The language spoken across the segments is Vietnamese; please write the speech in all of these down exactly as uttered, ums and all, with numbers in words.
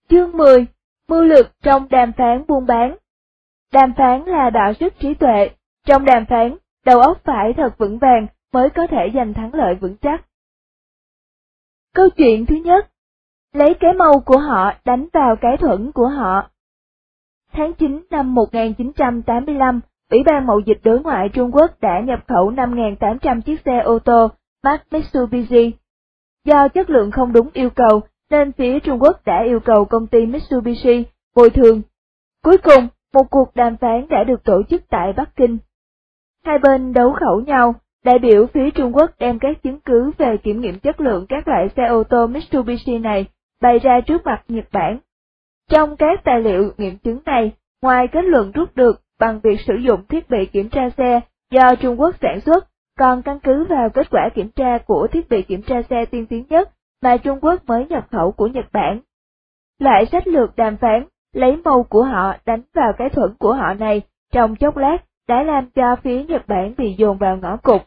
Chương mười. Mưu lược trong đàm phán buôn bán. Đàm phán là đọ sức trí tuệ, trong đàm phán, đầu óc phải thật vững vàng mới có thể giành thắng lợi vững chắc. Câu chuyện thứ nhất, lấy cái mâu của họ đánh vào cái thuẫn của họ. Tháng chín năm một nghìn chín trăm tám mươi lăm, Ủy ban Mậu dịch Đối ngoại Trung Quốc đã nhập khẩu năm nghìn tám trăm chiếc xe ô tô Mark Mitsubishi. Do chất lượng không đúng yêu cầu, nên phía Trung Quốc đã yêu cầu công ty Mitsubishi bồi thường. Cuối cùng, một cuộc đàm phán đã được tổ chức tại Bắc Kinh. Hai bên đấu khẩu nhau, đại biểu phía Trung Quốc đem các chứng cứ về kiểm nghiệm chất lượng các loại xe ô tô Mitsubishi này bày ra trước mặt Nhật Bản. Trong các tài liệu nghiệm chứng này, ngoài kết luận rút được bằng việc sử dụng thiết bị kiểm tra xe do Trung Quốc sản xuất, còn căn cứ vào kết quả kiểm tra của thiết bị kiểm tra xe tiên tiến nhất mà Trung Quốc mới nhập khẩu của Nhật Bản. Loại sách lược đàm phán, lấy mâu của họ đánh vào cái thuẫn của họ này, trong chốc lát, đã làm cho phía Nhật Bản bị dồn vào ngõ cụt.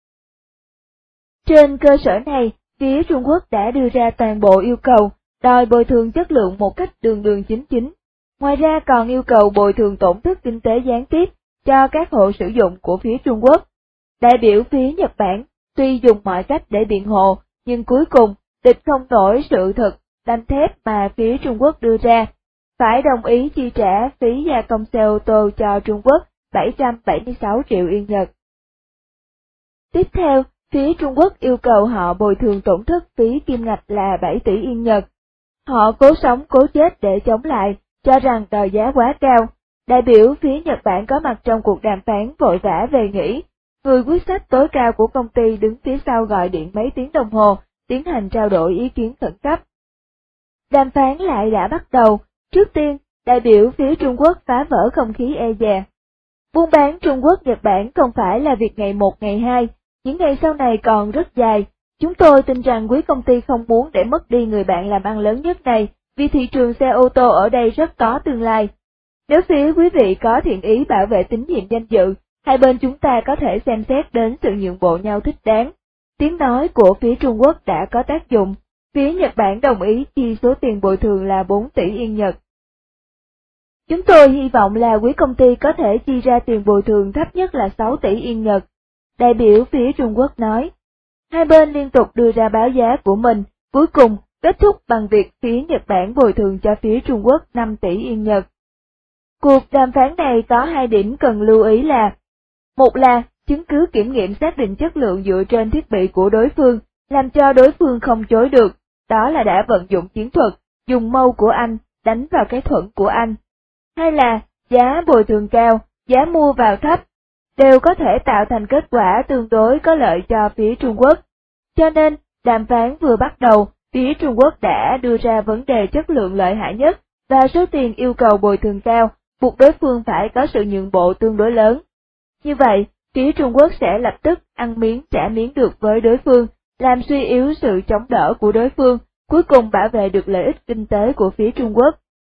Trên cơ sở này, phía Trung Quốc đã đưa ra toàn bộ yêu cầu, đòi bồi thường chất lượng một cách đường đường chính chính. Ngoài ra còn yêu cầu bồi thường tổn thất kinh tế gián tiếp cho các hộ sử dụng của phía Trung Quốc. Đại biểu phía Nhật Bản tuy dùng mọi cách để biện hộ, nhưng cuối cùng địch không nổi sự thật đanh thép mà phía Trung Quốc đưa ra, phải đồng ý chi trả phí gia công xe ô tô cho Trung Quốc bảy trăm bảy mươi sáu triệu yên Nhật. Tiếp theo, phía Trung Quốc yêu cầu họ bồi thường tổn thất phí kim ngạch là bảy tỷ yên Nhật. Họ cố sống cố chết để chống lại, cho rằng đòi giá quá cao. Đại biểu phía Nhật Bản có mặt trong cuộc đàm phán vội vã về nghỉ. Người quyết sách tối cao của công ty đứng phía sau gọi điện mấy tiếng đồng hồ, tiến hành trao đổi ý kiến khẩn cấp. Đàm phán lại đã bắt đầu. Trước tiên, đại biểu phía Trung Quốc phá vỡ không khí e dè. Buôn bán Trung Quốc-Nhật Bản không phải là việc ngày một ngày hai, những ngày sau này còn rất dài. Chúng tôi tin rằng quý công ty không muốn để mất đi người bạn làm ăn lớn nhất này, vì thị trường xe ô tô ở đây rất có tương lai. Nếu phía quý vị có thiện ý bảo vệ tín nhiệm danh dự, hai bên chúng ta có thể xem xét đến sự nhượng bộ nhau thích đáng. Tiếng nói của phía Trung Quốc đã có tác dụng, phía Nhật Bản đồng ý chi số tiền bồi thường là bốn tỷ yên Nhật. Chúng tôi hy vọng là quý công ty có thể chi ra tiền bồi thường thấp nhất là sáu tỷ yên Nhật. Đại biểu phía Trung Quốc nói. Hai bên liên tục đưa ra báo giá của mình, cuối cùng kết thúc bằng việc phía Nhật Bản bồi thường cho phía Trung Quốc năm tỷ yên Nhật. Cuộc đàm phán này có hai điểm cần lưu ý là: một là chứng cứ kiểm nghiệm xác định chất lượng dựa trên thiết bị của đối phương, làm cho đối phương không chối được, đó là đã vận dụng chiến thuật, dùng mâu của anh, đánh vào cái thuẫn của anh. Hai là giá bồi thường cao, giá mua vào thấp, đều có thể tạo thành kết quả tương đối có lợi cho phía Trung Quốc. Cho nên, đàm phán vừa bắt đầu, phía Trung Quốc đã đưa ra vấn đề chất lượng lợi hại nhất, và số tiền yêu cầu bồi thường cao, buộc đối phương phải có sự nhượng bộ tương đối lớn. Như vậy, phía Trung Quốc sẽ lập tức ăn miếng trả miếng được với đối phương, làm suy yếu sự chống đỡ của đối phương, cuối cùng bảo vệ được lợi ích kinh tế của phía Trung Quốc.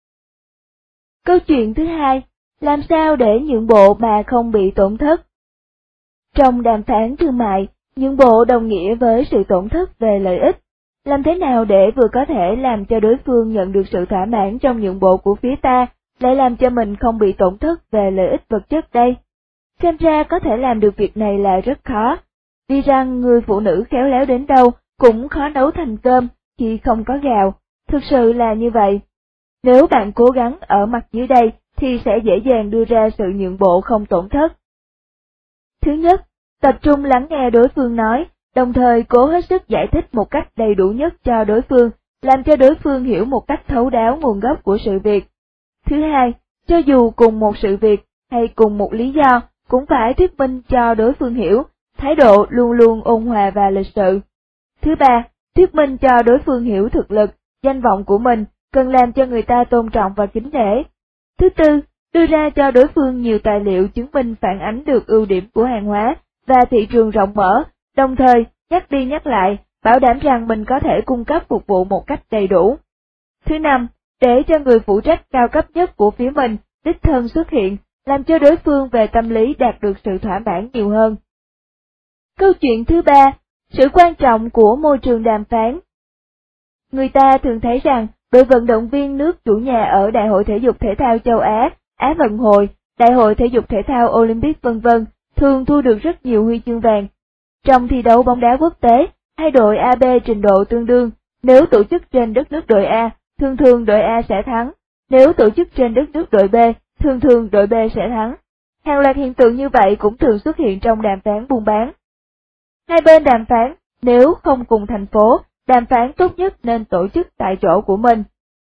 Câu chuyện thứ hai, làm sao để nhượng bộ mà không bị tổn thất? Trong đàm phán thương mại, nhượng bộ đồng nghĩa với sự tổn thất về lợi ích. Làm thế nào để vừa có thể làm cho đối phương nhận được sự thỏa mãn trong nhượng bộ của phía ta, lại làm cho mình không bị tổn thất về lợi ích vật chất đây? Xem ra có thể làm được việc này là rất khó, vì rằng người phụ nữ khéo léo đến đâu cũng khó nấu thành cơm khi không có gạo, thực sự là như vậy. Nếu bạn cố gắng ở mặt dưới đây thì sẽ dễ dàng đưa ra sự nhượng bộ không tổn thất. Thứ nhất, tập trung lắng nghe đối phương nói, đồng thời cố hết sức giải thích một cách đầy đủ nhất cho đối phương, làm cho đối phương hiểu một cách thấu đáo nguồn gốc của sự việc. Thứ hai, cho dù cùng một sự việc hay cùng một lý do, cũng phải thuyết minh cho đối phương hiểu, thái độ luôn luôn ôn hòa và lịch sự. Thứ ba, thuyết minh cho đối phương hiểu thực lực, danh vọng của mình, cần làm cho người ta tôn trọng và kính nể. Thứ tư, đưa ra cho đối phương nhiều tài liệu chứng minh phản ánh được ưu điểm của hàng hóa và thị trường rộng mở, đồng thời nhắc đi nhắc lại, bảo đảm rằng mình có thể cung cấp phục vụ một cách đầy đủ. Thứ năm, để cho người phụ trách cao cấp nhất của phía mình đích thân xuất hiện, làm cho đối phương về tâm lý đạt được sự thỏa mãn nhiều hơn. Câu chuyện thứ ba, sự quan trọng của môi trường đàm phán. Người ta thường thấy rằng đội vận động viên nước chủ nhà ở Đại hội Thể dục Thể thao châu Á, Á vận hội, Đại hội Thể dục Thể thao Olympic vân vân thường thu được rất nhiều huy chương vàng. Trong thi đấu bóng đá quốc tế, hai đội a bê trình độ tương đương, nếu tổ chức trên đất nước đội A, thường thường đội A sẽ thắng, nếu tổ chức trên đất nước đội B, thường thường đội B sẽ thắng. Hàng loạt hiện tượng như vậy cũng thường xuất hiện trong đàm phán buôn bán. Hai bên đàm phán, nếu không cùng thành phố, đàm phán tốt nhất nên tổ chức tại chỗ của mình.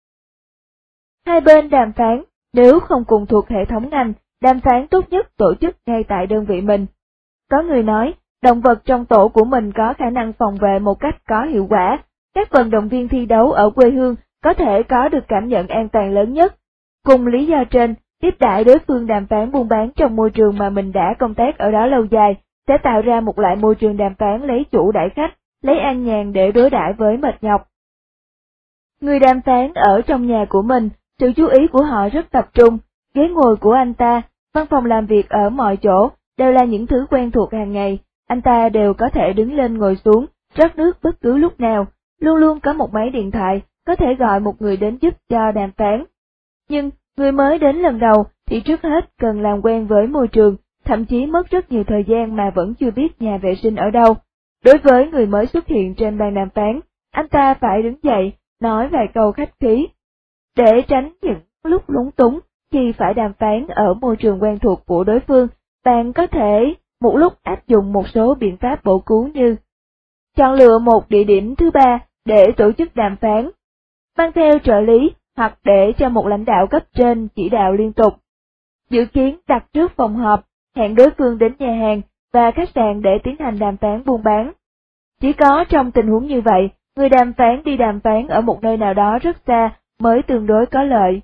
Hai bên đàm phán, nếu không cùng thuộc hệ thống ngành, đàm phán tốt nhất tổ chức ngay tại đơn vị mình. Có người nói, động vật trong tổ của mình có khả năng phòng vệ một cách có hiệu quả, các vận động viên thi đấu ở quê hương có thể có được cảm nhận an toàn lớn nhất. Cùng lý do trên, tiếp đãi đối phương đàm phán buôn bán trong môi trường mà mình đã công tác ở đó lâu dài, sẽ tạo ra một loại môi trường đàm phán lấy chủ đãi khách, lấy an nhàn để đối đãi với mệt nhọc. Người đàm phán ở trong nhà của mình, sự chú ý của họ rất tập trung, ghế ngồi của anh ta, văn phòng làm việc ở mọi chỗ, đều là những thứ quen thuộc hàng ngày, anh ta đều có thể đứng lên ngồi xuống, rót nước bất cứ lúc nào, luôn luôn có một máy điện thoại, có thể gọi một người đến giúp cho đàm phán. Nhưng, người mới đến lần đầu thì trước hết cần làm quen với môi trường, thậm chí mất rất nhiều thời gian mà vẫn chưa biết nhà vệ sinh ở đâu. Đối với người mới xuất hiện trên bàn đàm phán, anh ta phải đứng dậy, nói vài câu khách khí. Để tránh những lúc lúng túng khi phải đàm phán ở môi trường quen thuộc của đối phương, bạn có thể một lúc áp dụng một số biện pháp bổ cứu như chọn lựa một địa điểm thứ ba để tổ chức đàm phán, mang theo trợ lý hoặc để cho một lãnh đạo cấp trên chỉ đạo liên tục, dự kiến đặt trước phòng họp, hẹn đối phương đến nhà hàng và khách sạn để tiến hành đàm phán buôn bán. Chỉ có trong tình huống như vậy, người đàm phán đi đàm phán ở một nơi nào đó rất xa mới tương đối có lợi.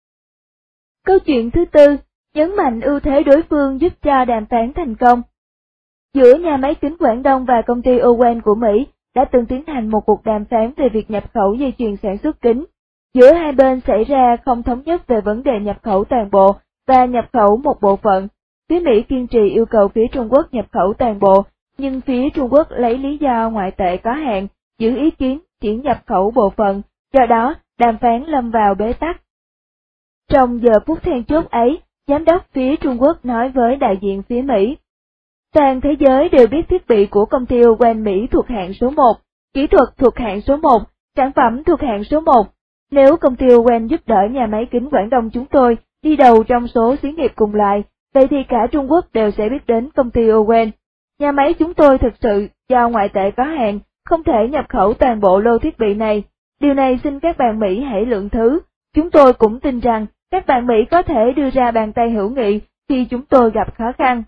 Câu chuyện thứ tư, nhấn mạnh ưu thế đối phương giúp cho đàm phán thành công. Giữa nhà máy kính Quảng Đông và công ty Owen của Mỹ đã từng tiến hành một cuộc đàm phán về việc nhập khẩu dây chuyền sản xuất kính. Giữa hai bên xảy ra không thống nhất về vấn đề nhập khẩu toàn bộ và nhập khẩu một bộ phận. Phía Mỹ kiên trì yêu cầu phía Trung Quốc nhập khẩu toàn bộ, nhưng phía Trung Quốc lấy lý do ngoại tệ có hạn, giữ ý kiến chỉ nhập khẩu bộ phận, do đó đàm phán lâm vào bế tắc. Trong giờ phút then chốt ấy, giám đốc phía Trung Quốc nói với đại diện phía Mỹ, toàn thế giới đều biết thiết bị của công ty Owen Mỹ thuộc hạng số một, kỹ thuật thuộc hạng số một, sản phẩm thuộc hạng số một. Nếu công ty Owen giúp đỡ nhà máy kính Quảng Đông chúng tôi đi đầu trong số xí nghiệp cùng loại, vậy thì cả Trung Quốc đều sẽ biết đến công ty Owen. Nhà máy chúng tôi thực sự do ngoại tệ có hạn, không thể nhập khẩu toàn bộ lô thiết bị này. Điều này xin các bạn Mỹ hãy lượng thứ. Chúng tôi cũng tin rằng các bạn Mỹ có thể đưa ra bàn tay hữu nghị khi chúng tôi gặp khó khăn.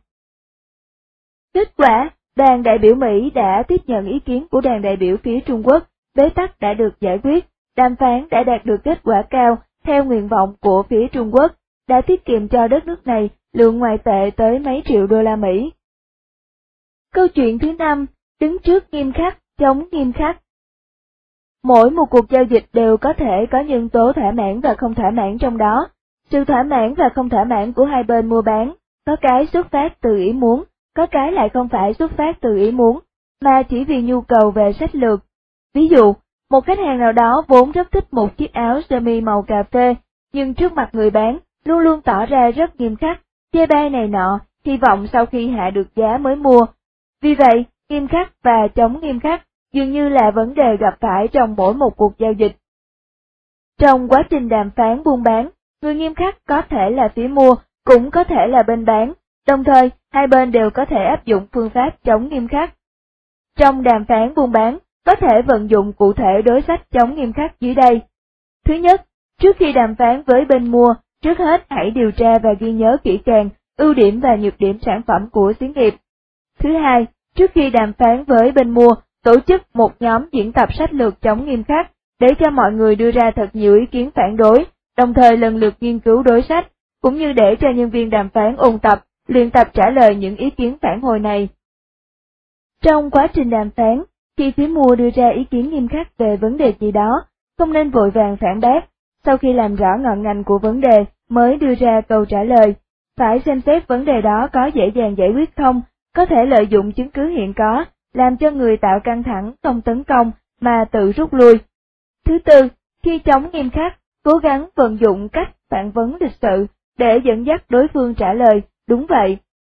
Kết quả, đoàn đại biểu Mỹ đã tiếp nhận ý kiến của đoàn đại biểu phía Trung Quốc, bế tắc đã được giải quyết, đàm phán đã đạt được kết quả cao theo nguyện vọng của phía Trung Quốc, đã tiết kiệm cho đất nước này lượng ngoại tệ tới mấy triệu đô la Mỹ. Câu chuyện thứ năm, đứng trước nghiêm khắc, chống nghiêm khắc. Mỗi một cuộc giao dịch đều có thể có nhân tố thỏa mãn và không thỏa mãn trong đó. Sự thỏa mãn và không thỏa mãn của hai bên mua bán, có cái xuất phát từ ý muốn, có cái lại không phải xuất phát từ ý muốn, mà chỉ vì nhu cầu về sách lược. Ví dụ, một khách hàng nào đó vốn rất thích một chiếc áo sơ mi màu cà phê, nhưng trước mặt người bán, luôn luôn tỏ ra rất nghiêm khắc, chê bai này nọ, hy vọng sau khi hạ được giá mới mua. Vì vậy, nghiêm khắc và chống nghiêm khắc dường như là vấn đề gặp phải trong mỗi một cuộc giao dịch. Trong quá trình đàm phán buôn bán, người nghiêm khắc có thể là phía mua, cũng có thể là bên bán, đồng thời hai bên đều có thể áp dụng phương pháp chống nghiêm khắc. Trong đàm phán buôn bán, có thể vận dụng cụ thể đối sách chống nghiêm khắc dưới đây. Thứ nhất, trước khi đàm phán với bên mua, trước hết hãy điều tra và ghi nhớ kỹ càng ưu điểm và nhược điểm sản phẩm của xí nghiệp. Thứ hai, trước khi đàm phán với bên mua, tổ chức một nhóm diễn tập sách lược chống nghiêm khắc, để cho mọi người đưa ra thật nhiều ý kiến phản đối, đồng thời lần lượt nghiên cứu đối sách, cũng như để cho nhân viên đàm phán ôn tập, luyện tập trả lời những ý kiến phản hồi này. Trong quá trình đàm phán, khi phía mua đưa ra ý kiến nghiêm khắc về vấn đề gì đó, không nên vội vàng phản bác, sau khi làm rõ ngọn ngành của vấn đề mới đưa ra câu trả lời, phải xem xét vấn đề đó có dễ dàng giải quyết không, có thể lợi dụng chứng cứ hiện có, làm cho người tạo căng thẳng không tấn công mà tự rút lui. Thứ tư, Khi chống nghiêm khắc, cố gắng vận dụng cách phản vấn lịch sự để dẫn dắt đối phương trả lời, đúng vậy.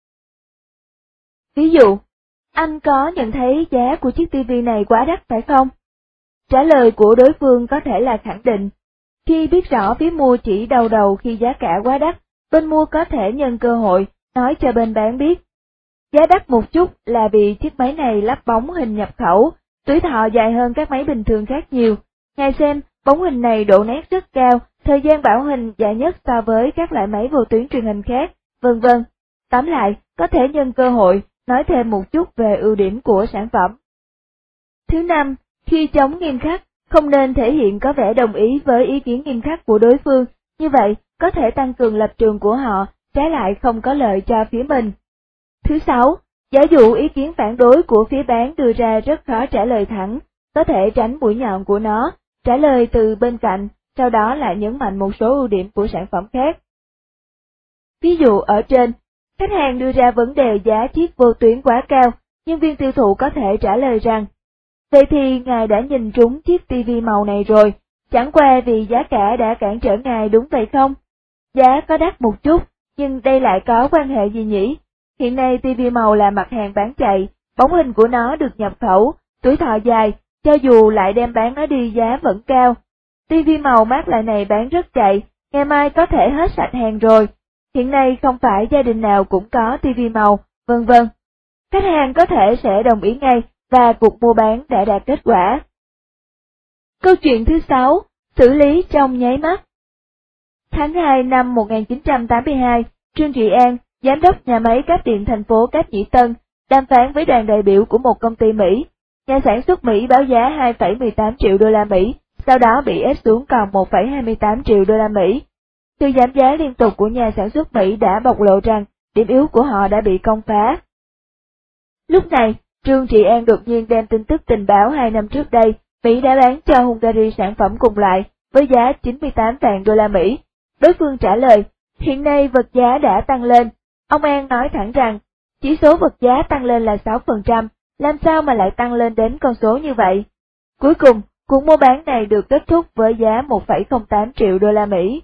Ví dụ, anh có nhận thấy giá của chiếc tivi này quá đắt phải không? Trả lời của đối phương có thể là khẳng định. Khi biết rõ phía mua chỉ đau đầu khi giá cả quá đắt, bên mua có thể nhân cơ hội nói cho bên bán biết. Giá đắt một chút là vì chiếc máy này lắp bóng hình nhập khẩu, tuổi thọ dài hơn các máy bình thường khác nhiều. Ngài xem, bóng hình này độ nét rất cao, thời gian bảo hành dài nhất so với các loại máy vô tuyến truyền hình khác, vân vân. Tóm lại, có thể nhân cơ hội nói thêm một chút về ưu điểm của sản phẩm. Thứ năm, khi chống nghiêm khắc, không nên thể hiện có vẻ đồng ý với ý kiến nghiêm khắc của đối phương, như vậy có thể tăng cường lập trường của họ, trái lại không có lợi cho phía mình. Thứ sáu, giả dụ ý kiến phản đối của phía bán đưa ra rất khó trả lời thẳng, có thể tránh mũi nhọn của nó, trả lời từ bên cạnh, sau đó lại nhấn mạnh một số ưu điểm của sản phẩm khác. Ví dụ ở trên, khách hàng đưa ra vấn đề giá chiếc vô tuyến quá cao, nhân viên tiêu thụ có thể trả lời rằng, vậy thì ngài đã nhìn trúng chiếc tivi màu này rồi, chẳng qua vì giá cả đã cản trở ngài đúng vậy không? Giá có đắt một chút, nhưng đây lại có quan hệ gì nhỉ? Hiện nay tivi màu là mặt hàng bán chạy, bóng hình của nó được nhập khẩu, tuổi thọ dài, cho dù lại đem bán nó đi giá vẫn cao. Tivi màu mát loại này bán rất chạy, ngày mai có thể hết sạch hàng rồi. Hiện nay không phải gia đình nào cũng có tivi màu, vân vân. Khách hàng có thể sẽ đồng ý ngay và cuộc mua bán đã đạt kết quả. Câu chuyện thứ sáu, xử lý trong nháy mắt. Tháng hai năm một nghìn chín trăm tám mươi hai, Trương Trị An, giám đốc nhà máy cáp điện thành phố Cáp Nhĩ Tân, đàm phán với đoàn đại biểu của một công ty Mỹ. Nhà sản xuất Mỹ báo giá hai phẩy mười tám triệu đô la Mỹ, sau đó bị ép xuống còn một phẩy hai mươi tám triệu đô la Mỹ. Sự giảm giá liên tục của nhà sản xuất Mỹ đã bộc lộ rằng điểm yếu của họ đã bị công phá. Lúc này, Trương Trị An đột nhiên đem tin tức tình báo hai năm trước đây, Mỹ đã bán cho Hungary sản phẩm cùng loại với giá chín mươi tám vạn đô la Mỹ. Đối phương trả lời, hiện nay vật giá đã tăng lên. Ông An nói thẳng rằng, chỉ số vật giá tăng lên là sáu phần trăm, làm sao mà lại tăng lên đến con số như vậy? Cuối cùng, cuộc mua bán này được kết thúc với giá một phẩy không tám triệu đô la Mỹ.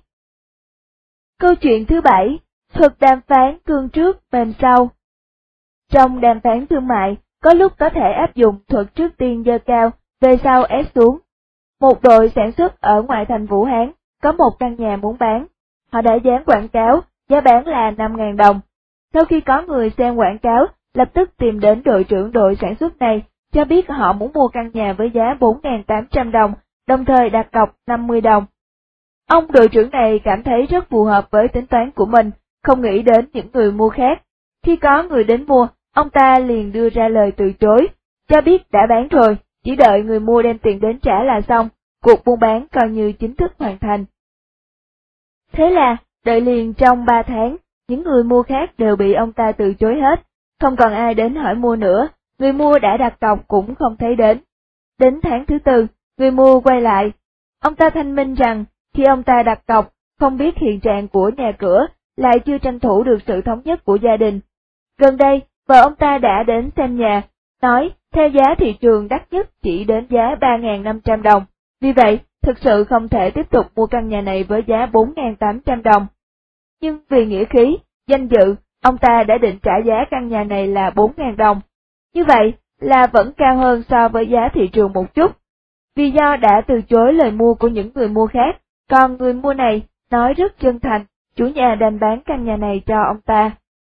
Câu chuyện thứ bảy, thuật đàm phán cương trước mềm sau. Trong đàm phán thương mại, có lúc có thể áp dụng thuật trước tiên giơ cao, về sau ép xuống. Một đội sản xuất ở ngoại thành Vũ Hán, có một căn nhà muốn bán. Họ đã dán quảng cáo, giá bán là năm nghìn đồng. Sau khi có người xem quảng cáo, lập tức tìm đến đội trưởng đội sản xuất này, cho biết họ muốn mua căn nhà với giá bốn nghìn tám trăm đồng, đồng thời đặt cọc năm mươi đồng. Ông đội trưởng này cảm thấy rất phù hợp với tính toán của mình, không nghĩ đến những người mua khác. Khi có người đến mua, ông ta liền đưa ra lời từ chối, cho biết đã bán rồi, chỉ đợi người mua đem tiền đến trả là xong, cuộc buôn bán coi như chính thức hoàn thành. Thế là, đợi liền trong ba tháng, những người mua khác đều bị ông ta từ chối hết, không còn ai đến hỏi mua nữa, người mua đã đặt cọc cũng không thấy đến. Đến tháng thứ tư, người mua quay lại. Ông ta thanh minh rằng, khi ông ta đặt cọc, không biết hiện trạng của nhà cửa, lại chưa tranh thủ được sự thống nhất của gia đình. Gần đây, vợ ông ta đã đến xem nhà, nói theo giá thị trường đắt nhất chỉ đến giá ba nghìn năm trăm đồng, vì vậy thực sự không thể tiếp tục mua căn nhà này với giá bốn nghìn tám trăm đồng. Nhưng vì nghĩa khí, danh dự, ông ta đã định trả giá căn nhà này là bốn nghìn đồng. Như vậy là vẫn cao hơn so với giá thị trường một chút. Vì do đã từ chối lời mua của những người mua khác, còn người mua này nói rất chân thành, chủ nhà đành bán căn nhà này cho ông ta.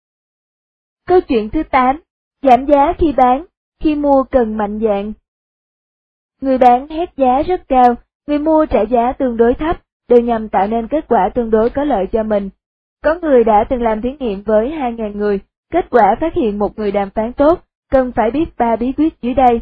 Câu chuyện thứ tám, giảm giá khi bán, khi mua cần mạnh dạn. Người bán hét giá rất cao, người mua trả giá tương đối thấp, đều nhằm tạo nên kết quả tương đối có lợi cho mình. Có người đã từng làm thí nghiệm với hai nghìn người, kết quả phát hiện một người đàm phán tốt, cần phải biết ba bí quyết dưới đây.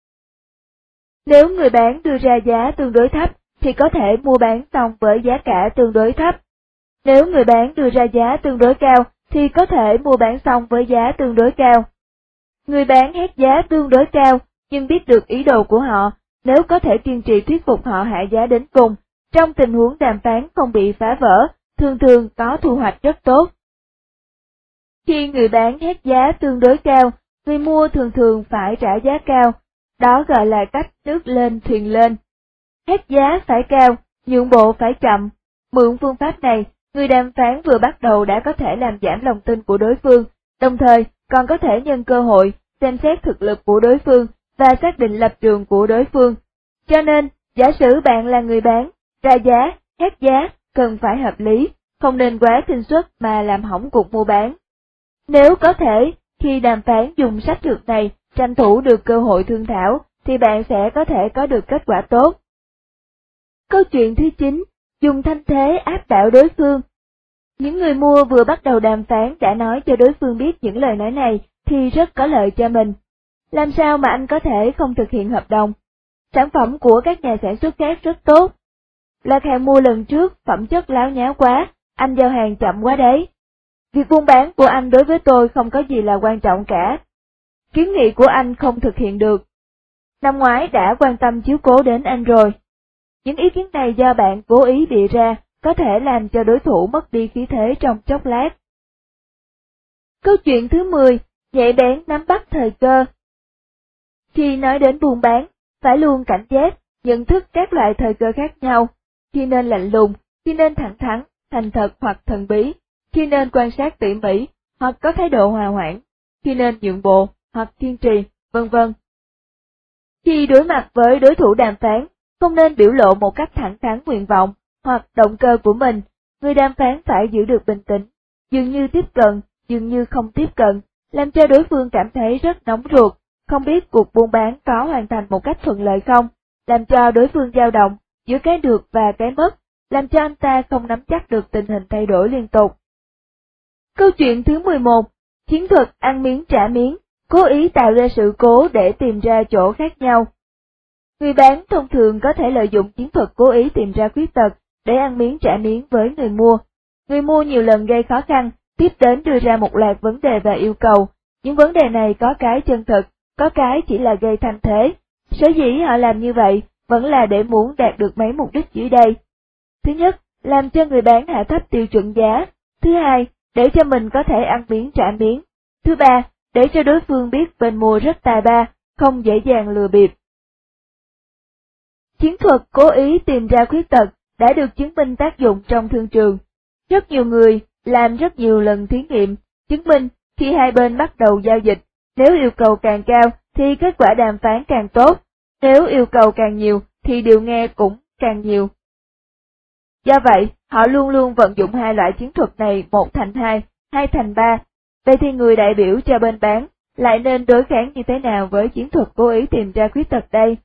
Nếu người bán đưa ra giá tương đối thấp, thì có thể mua bán xong với giá cả tương đối thấp. Nếu người bán đưa ra giá tương đối cao, thì có thể mua bán xong với giá tương đối cao. Người bán hét giá tương đối cao, nhưng biết được ý đồ của họ, nếu có thể kiên trì thuyết phục họ hạ giá đến cùng, trong tình huống đàm phán không bị phá vỡ, thường thường có thu hoạch rất tốt. Khi người bán hét giá tương đối cao, người mua thường thường phải trả giá cao, đó gọi là cách nước lên thuyền lên. ép giá phải cao, nhượng bộ phải chậm. Mượn phương pháp này, người đàm phán vừa bắt đầu đã có thể làm giảm lòng tin của đối phương, đồng thời còn có thể nhân cơ hội xem xét thực lực của đối phương và xác định lập trường của đối phương. Cho nên, giả sử bạn là người bán, ra giá, ép giá, cần phải hợp lý, không nên quá khinh suất mà làm hỏng cuộc mua bán. Nếu có thể, khi đàm phán dùng sách lược này tranh thủ được cơ hội thương thảo, thì bạn sẽ có thể có được kết quả tốt. Câu chuyện thứ chín, dùng thanh thế áp đảo đối phương. Những người mua vừa bắt đầu đàm phán đã nói cho đối phương biết những lời nói này thì rất có lợi cho mình. Làm sao mà anh có thể không thực hiện hợp đồng? Sản phẩm của các nhà sản xuất khác rất tốt. Là hàng mua lần trước, phẩm chất láo nháo quá, anh giao hàng chậm quá đấy. Việc buôn bán của anh đối với tôi không có gì là quan trọng cả. Kiến nghị của anh không thực hiện được. Năm ngoái đã quan tâm chiếu cố đến anh rồi. Những ý kiến này do bạn cố ý bịa ra, có thể làm cho đối thủ mất đi khí thế trong chốc lát. Câu chuyện thứ mười, nhạy bén nắm bắt thời cơ. Khi nói đến buôn bán, phải luôn cảnh giác, nhận thức các loại thời cơ khác nhau, khi nên lạnh lùng, khi nên thẳng thắn, thành thật hoặc thần bí, khi nên quan sát tỉ mỉ, hoặc có thái độ hòa hoãn, khi nên nhượng bộ, hoặc kiên trì, vân vân. Khi đối mặt với đối thủ đàm phán, không nên biểu lộ một cách thẳng thắn nguyện vọng, hoặc động cơ của mình, người đàm phán phải giữ được bình tĩnh, dường như tiếp cận, dường như không tiếp cận, làm cho đối phương cảm thấy rất nóng ruột, không biết cuộc buôn bán có hoàn thành một cách thuận lợi không, làm cho đối phương dao động giữa cái được và cái mất, làm cho anh ta không nắm chắc được tình hình thay đổi liên tục. Câu chuyện thứ mười một, chiến thuật ăn miếng trả miếng, cố ý tạo ra sự cố để tìm ra chỗ khác nhau. Người bán thông thường có thể lợi dụng chiến thuật cố ý tìm ra khuyết tật để ăn miếng trả miếng với người mua. Người mua nhiều lần gây khó khăn, tiếp đến đưa ra một loạt vấn đề và yêu cầu. Những vấn đề này có cái chân thực, có cái chỉ là gây thanh thế. Sở dĩ họ làm như vậy vẫn là để muốn đạt được mấy mục đích dưới đây. Thứ nhất, làm cho người bán hạ thấp tiêu chuẩn giá. Thứ hai, để cho mình có thể ăn miếng trả miếng. Thứ ba, để cho đối phương biết bên mua rất tài ba, không dễ dàng lừa bịp. Chiến thuật cố ý tìm ra khuyết tật đã được chứng minh tác dụng trong thương trường. Rất nhiều người làm rất nhiều lần thí nghiệm, chứng minh khi hai bên bắt đầu giao dịch, nếu yêu cầu càng cao thì kết quả đàm phán càng tốt, nếu yêu cầu càng nhiều thì điều nghe cũng càng nhiều. Do vậy, họ luôn luôn vận dụng hai loại chiến thuật này một thành hai, hai thành ba. Vậy thì người đại biểu cho bên bán lại nên đối kháng như thế nào với chiến thuật cố ý tìm ra khuyết tật đây?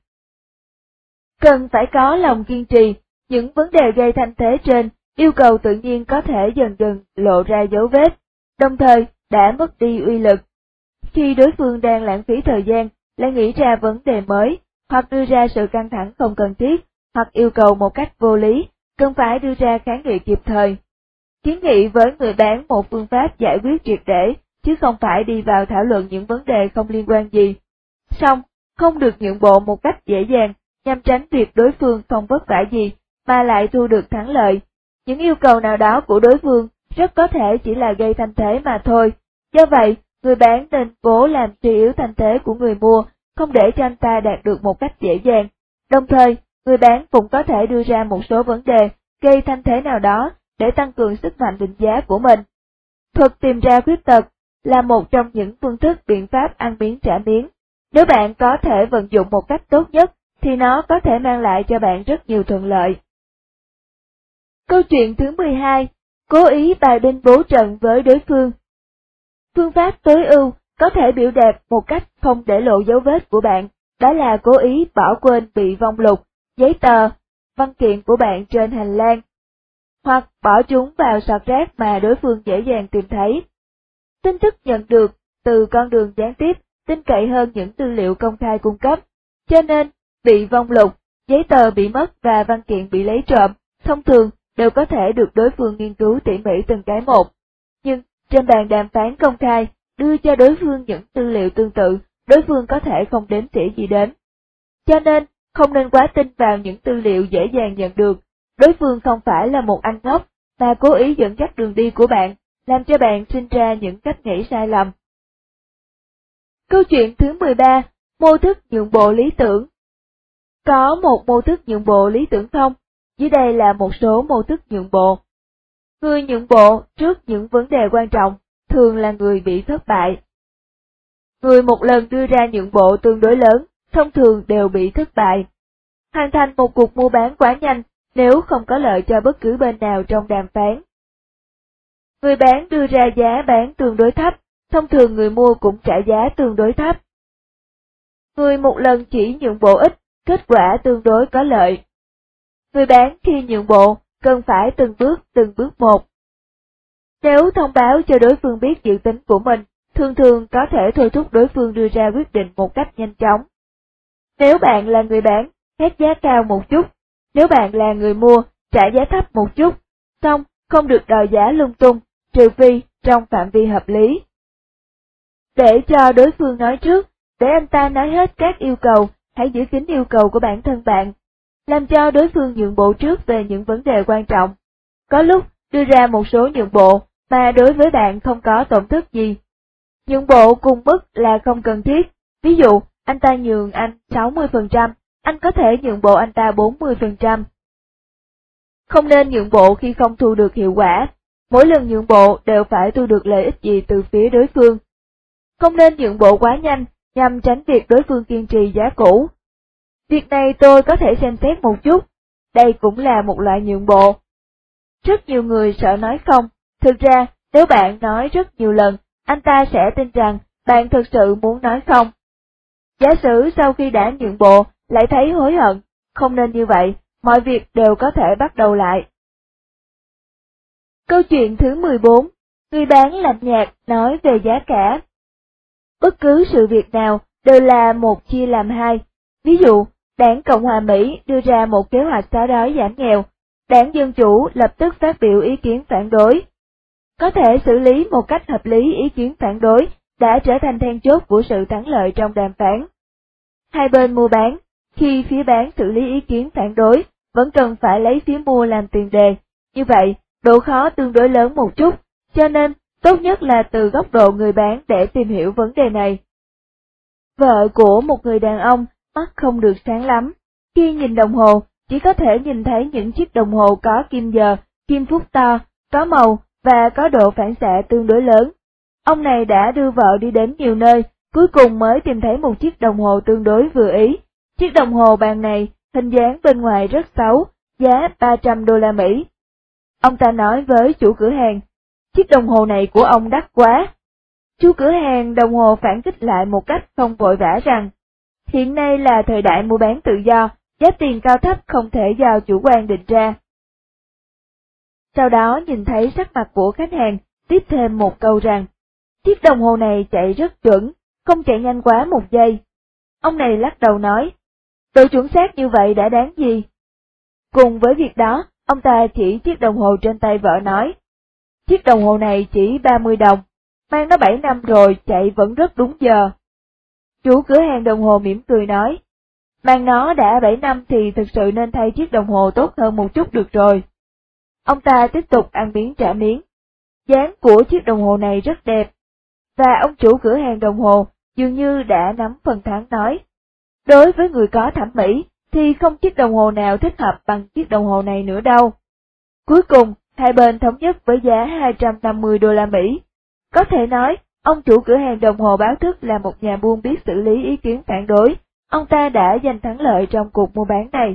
Cần phải có lòng kiên trì, những vấn đề gây thanh thế trên, yêu cầu tự nhiên có thể dần dần lộ ra dấu vết, đồng thời đã mất đi uy lực. Khi đối phương đang lãng phí thời gian, lại nghĩ ra vấn đề mới, hoặc đưa ra sự căng thẳng không cần thiết, hoặc yêu cầu một cách vô lý, cần phải đưa ra kháng nghị kịp thời. Kiến nghị với người bán một phương pháp giải quyết triệt để, chứ không phải đi vào thảo luận những vấn đề không liên quan gì. Song, không được nhượng bộ một cách dễ dàng, nhằm tránh việc đối phương không vất vả gì, mà lại thu được thắng lợi. Những yêu cầu nào đó của đối phương rất có thể chỉ là gây thanh thế mà thôi. Do vậy, người bán nên cố làm suy yếu thanh thế của người mua, không để cho anh ta đạt được một cách dễ dàng. Đồng thời, người bán cũng có thể đưa ra một số vấn đề gây thanh thế nào đó để tăng cường sức mạnh định giá của mình. Thuật tìm ra khuyết tật là một trong những phương thức biện pháp ăn miếng trả miếng. Nếu bạn có thể vận dụng một cách tốt nhất, thì nó có thể mang lại cho bạn rất nhiều thuận lợi. Câu chuyện thứ mười hai, cố ý bài binh bố trận với đối phương. Phương pháp tối ưu có thể biểu đạt một cách không để lộ dấu vết của bạn, đó là cố ý bỏ quên bị vong lục, giấy tờ, văn kiện của bạn trên hành lang, hoặc bỏ chúng vào sọt rác mà đối phương dễ dàng tìm thấy. Tin tức nhận được từ con đường gián tiếp tin cậy hơn những tư liệu công khai cung cấp, cho nên bị vong lục, giấy tờ bị mất và văn kiện bị lấy trộm, thông thường đều có thể được đối phương nghiên cứu tỉ mỉ từng cái một. Nhưng trên bàn đàm phán công khai, đưa cho đối phương những tư liệu tương tự, đối phương có thể không đếm xỉa gì đến. Cho nên, không nên quá tin vào những tư liệu dễ dàng nhận được, đối phương không phải là một anh ngốc, mà cố ý dẫn dắt đường đi của bạn, làm cho bạn sinh ra những cách nghĩ sai lầm. Câu chuyện thứ mười ba, mô thức nhượng bộ lý tưởng. Có một mô thức nhượng bộ lý tưởng không? Dưới đây là một số mô thức nhượng bộ. Người nhượng bộ trước những vấn đề quan trọng thường là người bị thất bại. Người một lần đưa ra nhượng bộ tương đối lớn, thông thường đều bị thất bại. Hoàn thành một cuộc mua bán quá nhanh nếu không có lợi cho bất cứ bên nào trong đàm phán. Người bán đưa ra giá bán tương đối thấp, thông thường người mua cũng trả giá tương đối thấp. Người một lần chỉ nhượng bộ ít, kết quả tương đối có lợi. Người bán khi nhượng bộ, cần phải từng bước từng bước một. Nếu thông báo cho đối phương biết dự tính của mình, thường thường có thể thôi thúc đối phương đưa ra quyết định một cách nhanh chóng. Nếu bạn là người bán, hét giá cao một chút, nếu bạn là người mua, trả giá thấp một chút, xong không được đòi giá lung tung, trừ phi trong phạm vi hợp lý. Để cho đối phương nói trước, để anh ta nói hết các yêu cầu, hãy giữ kín yêu cầu của bản thân bạn, làm cho đối phương nhượng bộ trước về những vấn đề quan trọng. Có lúc, đưa ra một số nhượng bộ mà đối với bạn không có tổn thất gì. Nhượng bộ cùng mức là không cần thiết, ví dụ, anh ta nhường anh sáu mươi phần trăm, anh có thể nhượng bộ anh ta bốn mươi phần trăm. Không nên nhượng bộ khi không thu được hiệu quả, mỗi lần nhượng bộ đều phải thu được lợi ích gì từ phía đối phương. Không nên nhượng bộ quá nhanh, nhằm tránh việc đối phương kiên trì giá cũ. Việc này tôi có thể xem xét một chút, đây cũng là một loại nhượng bộ. Rất nhiều người sợ nói không, thực ra, nếu bạn nói rất nhiều lần, anh ta sẽ tin rằng bạn thực sự muốn nói không. Giả sử sau khi đã nhượng bộ, lại thấy hối hận, không nên như vậy, mọi việc đều có thể bắt đầu lại. Câu chuyện thứ mười bốn, người bán lạnh nhạt nói về giá cả. Bất cứ sự việc nào đều là một chia làm hai. Ví dụ, đảng Cộng hòa Mỹ đưa ra một kế hoạch xóa đói giảm nghèo, đảng Dân Chủ lập tức phát biểu ý kiến phản đối. Có thể xử lý một cách hợp lý ý kiến phản đối đã trở thành then chốt của sự thắng lợi trong đàm phán. Hai bên mua bán, khi phía bán xử lý ý kiến phản đối, vẫn cần phải lấy phía mua làm tiền đề. Như vậy, độ khó tương đối lớn một chút, cho nên tốt nhất là từ góc độ người bán để tìm hiểu vấn đề này. Vợ của một người đàn ông mắt không được sáng lắm, khi nhìn đồng hồ, chỉ có thể nhìn thấy những chiếc đồng hồ có kim giờ, kim phút to, có màu và có độ phản xạ tương đối lớn. Ông này đã đưa vợ đi đến nhiều nơi, cuối cùng mới tìm thấy một chiếc đồng hồ tương đối vừa ý. Chiếc đồng hồ bàn này, hình dáng bên ngoài rất xấu, giá ba trăm đô la Mỹ. Ông ta nói với chủ cửa hàng, chiếc đồng hồ này của ông đắt quá. Chủ cửa hàng đồng hồ phản kích lại một cách không vội vã rằng, hiện nay là thời đại mua bán tự do, giá tiền cao thấp không thể do chủ quan định ra. Sau đó nhìn thấy sắc mặt của khách hàng, tiếp thêm một câu rằng, chiếc đồng hồ này chạy rất chuẩn, không chạy nhanh quá một giây. Ông này lắc đầu nói, độ chuẩn xác như vậy đã đáng gì? Cùng với việc đó, ông ta chỉ chiếc đồng hồ trên tay vợ nói, chiếc đồng hồ này chỉ ba mươi đồng, mang nó bảy năm rồi chạy vẫn rất đúng giờ. Chủ cửa hàng đồng hồ mỉm cười nói, mang nó đã bảy năm thì thực sự nên thay chiếc đồng hồ tốt hơn một chút được rồi. Ông ta tiếp tục ăn miếng trả miếng. Dáng của chiếc đồng hồ này rất đẹp. Và ông chủ cửa hàng đồng hồ dường như đã nắm phần thắng nói. Đối với người có thẩm mỹ thì không chiếc đồng hồ nào thích hợp bằng chiếc đồng hồ này nữa đâu. Cuối cùng, hai bên thống nhất với giá hai trăm năm mươi đô la Mỹ. Có thể nói, ông chủ cửa hàng đồng hồ báo thức là một nhà buôn biết xử lý ý kiến phản đối. Ông ta đã giành thắng lợi trong cuộc mua bán này.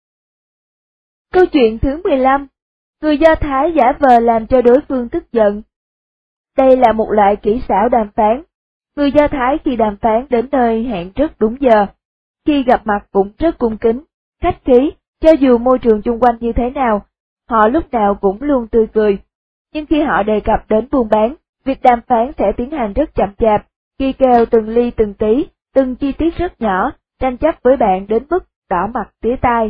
Câu chuyện thứ mười lăm. Người Do Thái giả vờ làm cho đối phương tức giận. Đây là một loại kỹ xảo đàm phán. Người Do Thái khi đàm phán đến nơi hẹn rất đúng giờ. Khi gặp mặt cũng rất cung kính, khách khí, cho dù môi trường chung quanh như thế nào, họ lúc nào cũng luôn tươi cười. Nhưng khi họ đề cập đến buôn bán, việc đàm phán sẽ tiến hành rất chậm chạp, ghi kèo từng ly từng tí, từng chi tiết rất nhỏ, tranh chấp với bạn đến mức đỏ mặt tía tai.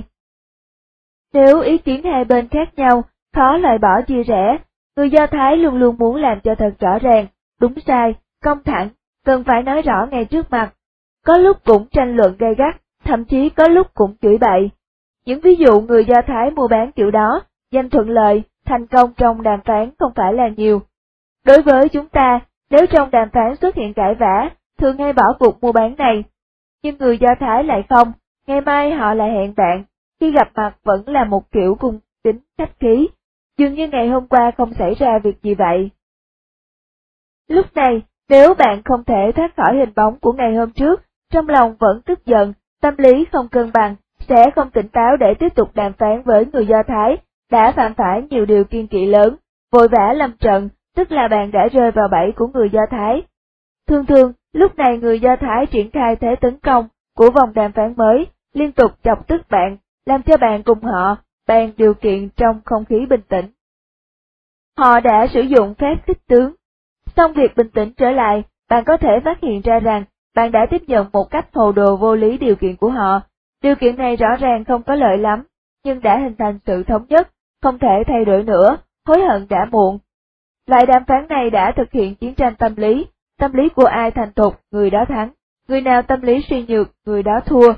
Nếu ý kiến hai bên khác nhau, khó loại bỏ chia rẽ, người Do Thái luôn luôn muốn làm cho thật rõ ràng, đúng sai, công thẳng, cần phải nói rõ ngay trước mặt. Có lúc cũng tranh luận gay gắt, thậm chí có lúc cũng chửi bậy. Những ví dụ người Do Thái mua bán kiểu đó, giành thuận lợi, thành công trong đàm phán không phải là nhiều. Đối với chúng ta, nếu trong đàm phán xuất hiện cãi vã, thường hay bỏ cuộc mua bán này. Nhưng người Do Thái lại không, ngày mai họ lại hẹn bạn, khi gặp mặt vẫn là một kiểu cung kính khách khí, dường như ngày hôm qua không xảy ra việc gì vậy. Lúc này, nếu bạn không thể thoát khỏi hình bóng của ngày hôm trước, trong lòng vẫn tức giận, tâm lý không cân bằng, sẽ không tỉnh táo để tiếp tục đàm phán với người Do Thái, đã phạm phải nhiều điều kiêng kỵ lớn, vội vã lâm trận, tức là bạn đã rơi vào bẫy của người Do Thái. Thường thường, lúc này người Do Thái triển khai thế tấn công của vòng đàm phán mới, liên tục chọc tức bạn, làm cho bạn cùng họ bàn điều kiện trong không khí bình tĩnh. Họ đã sử dụng phép khích tướng. Xong việc bình tĩnh trở lại, bạn có thể phát hiện ra rằng bạn đã tiếp nhận một cách hồ đồ vô lý điều kiện của họ. Điều kiện này rõ ràng không có lợi lắm, nhưng đã hình thành sự thống nhất, không thể thay đổi nữa, hối hận đã muộn. Loại đàm phán này đã thực hiện chiến tranh tâm lý, tâm lý của ai thành thục, người đó thắng, người nào tâm lý suy nhược, người đó thua.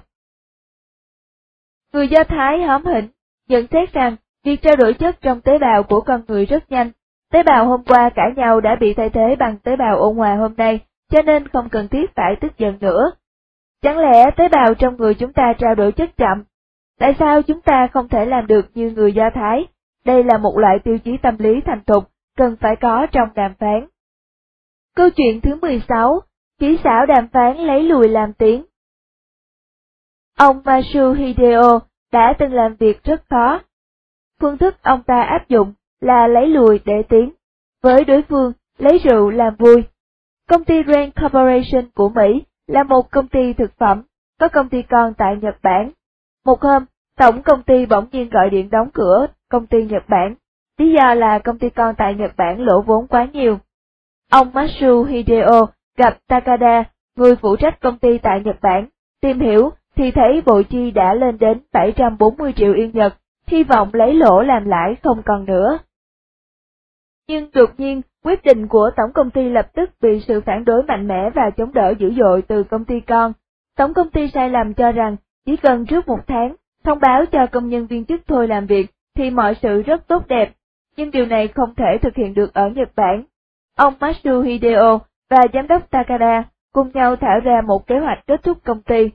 Người Do Thái hóm hỉnh, nhận xét rằng việc trao đổi chất trong tế bào của con người rất nhanh. Tế bào hôm qua cãi nhau đã bị thay thế bằng tế bào ôn hòa hôm nay, cho nên không cần thiết phải tức giận nữa. Chẳng lẽ tế bào trong người chúng ta trao đổi chất chậm? Tại sao chúng ta không thể làm được như người Do Thái? Đây là một loại tiêu chí tâm lý thành thục, cần phải có trong đàm phán. Câu chuyện thứ mười sáu, kỹ xảo đàm phán lấy lùi làm tiến. Ông Masao Hideo đã từng làm việc rất khó. Phương thức ông ta áp dụng là lấy lùi để tiến. Với đối phương, lấy rượu làm vui. Công ty Rand Corporation của Mỹ là một công ty thực phẩm, có công ty con tại Nhật Bản. Một hôm, tổng công ty bỗng nhiên gọi điện đóng cửa công ty Nhật Bản, lý do là công ty con tại Nhật Bản lỗ vốn quá nhiều. Ông Masao Hideo gặp Takada, người phụ trách công ty tại Nhật Bản, tìm hiểu thì thấy bộ chi đã lên đến bảy trăm bốn mươi triệu yên Nhật, hy vọng lấy lỗ làm lãi không còn nữa. Nhưng đột nhiên, quyết định của tổng công ty lập tức bị sự phản đối mạnh mẽ và chống đỡ dữ dội từ công ty con. Tổng công ty sai lầm cho rằng chỉ cần trước một tháng, thông báo cho công nhân viên chức thôi làm việc, thì mọi sự rất tốt đẹp, nhưng điều này không thể thực hiện được ở Nhật Bản. Ông Masao Hideo và giám đốc Takada cùng nhau thảo ra một kế hoạch kết thúc công ty.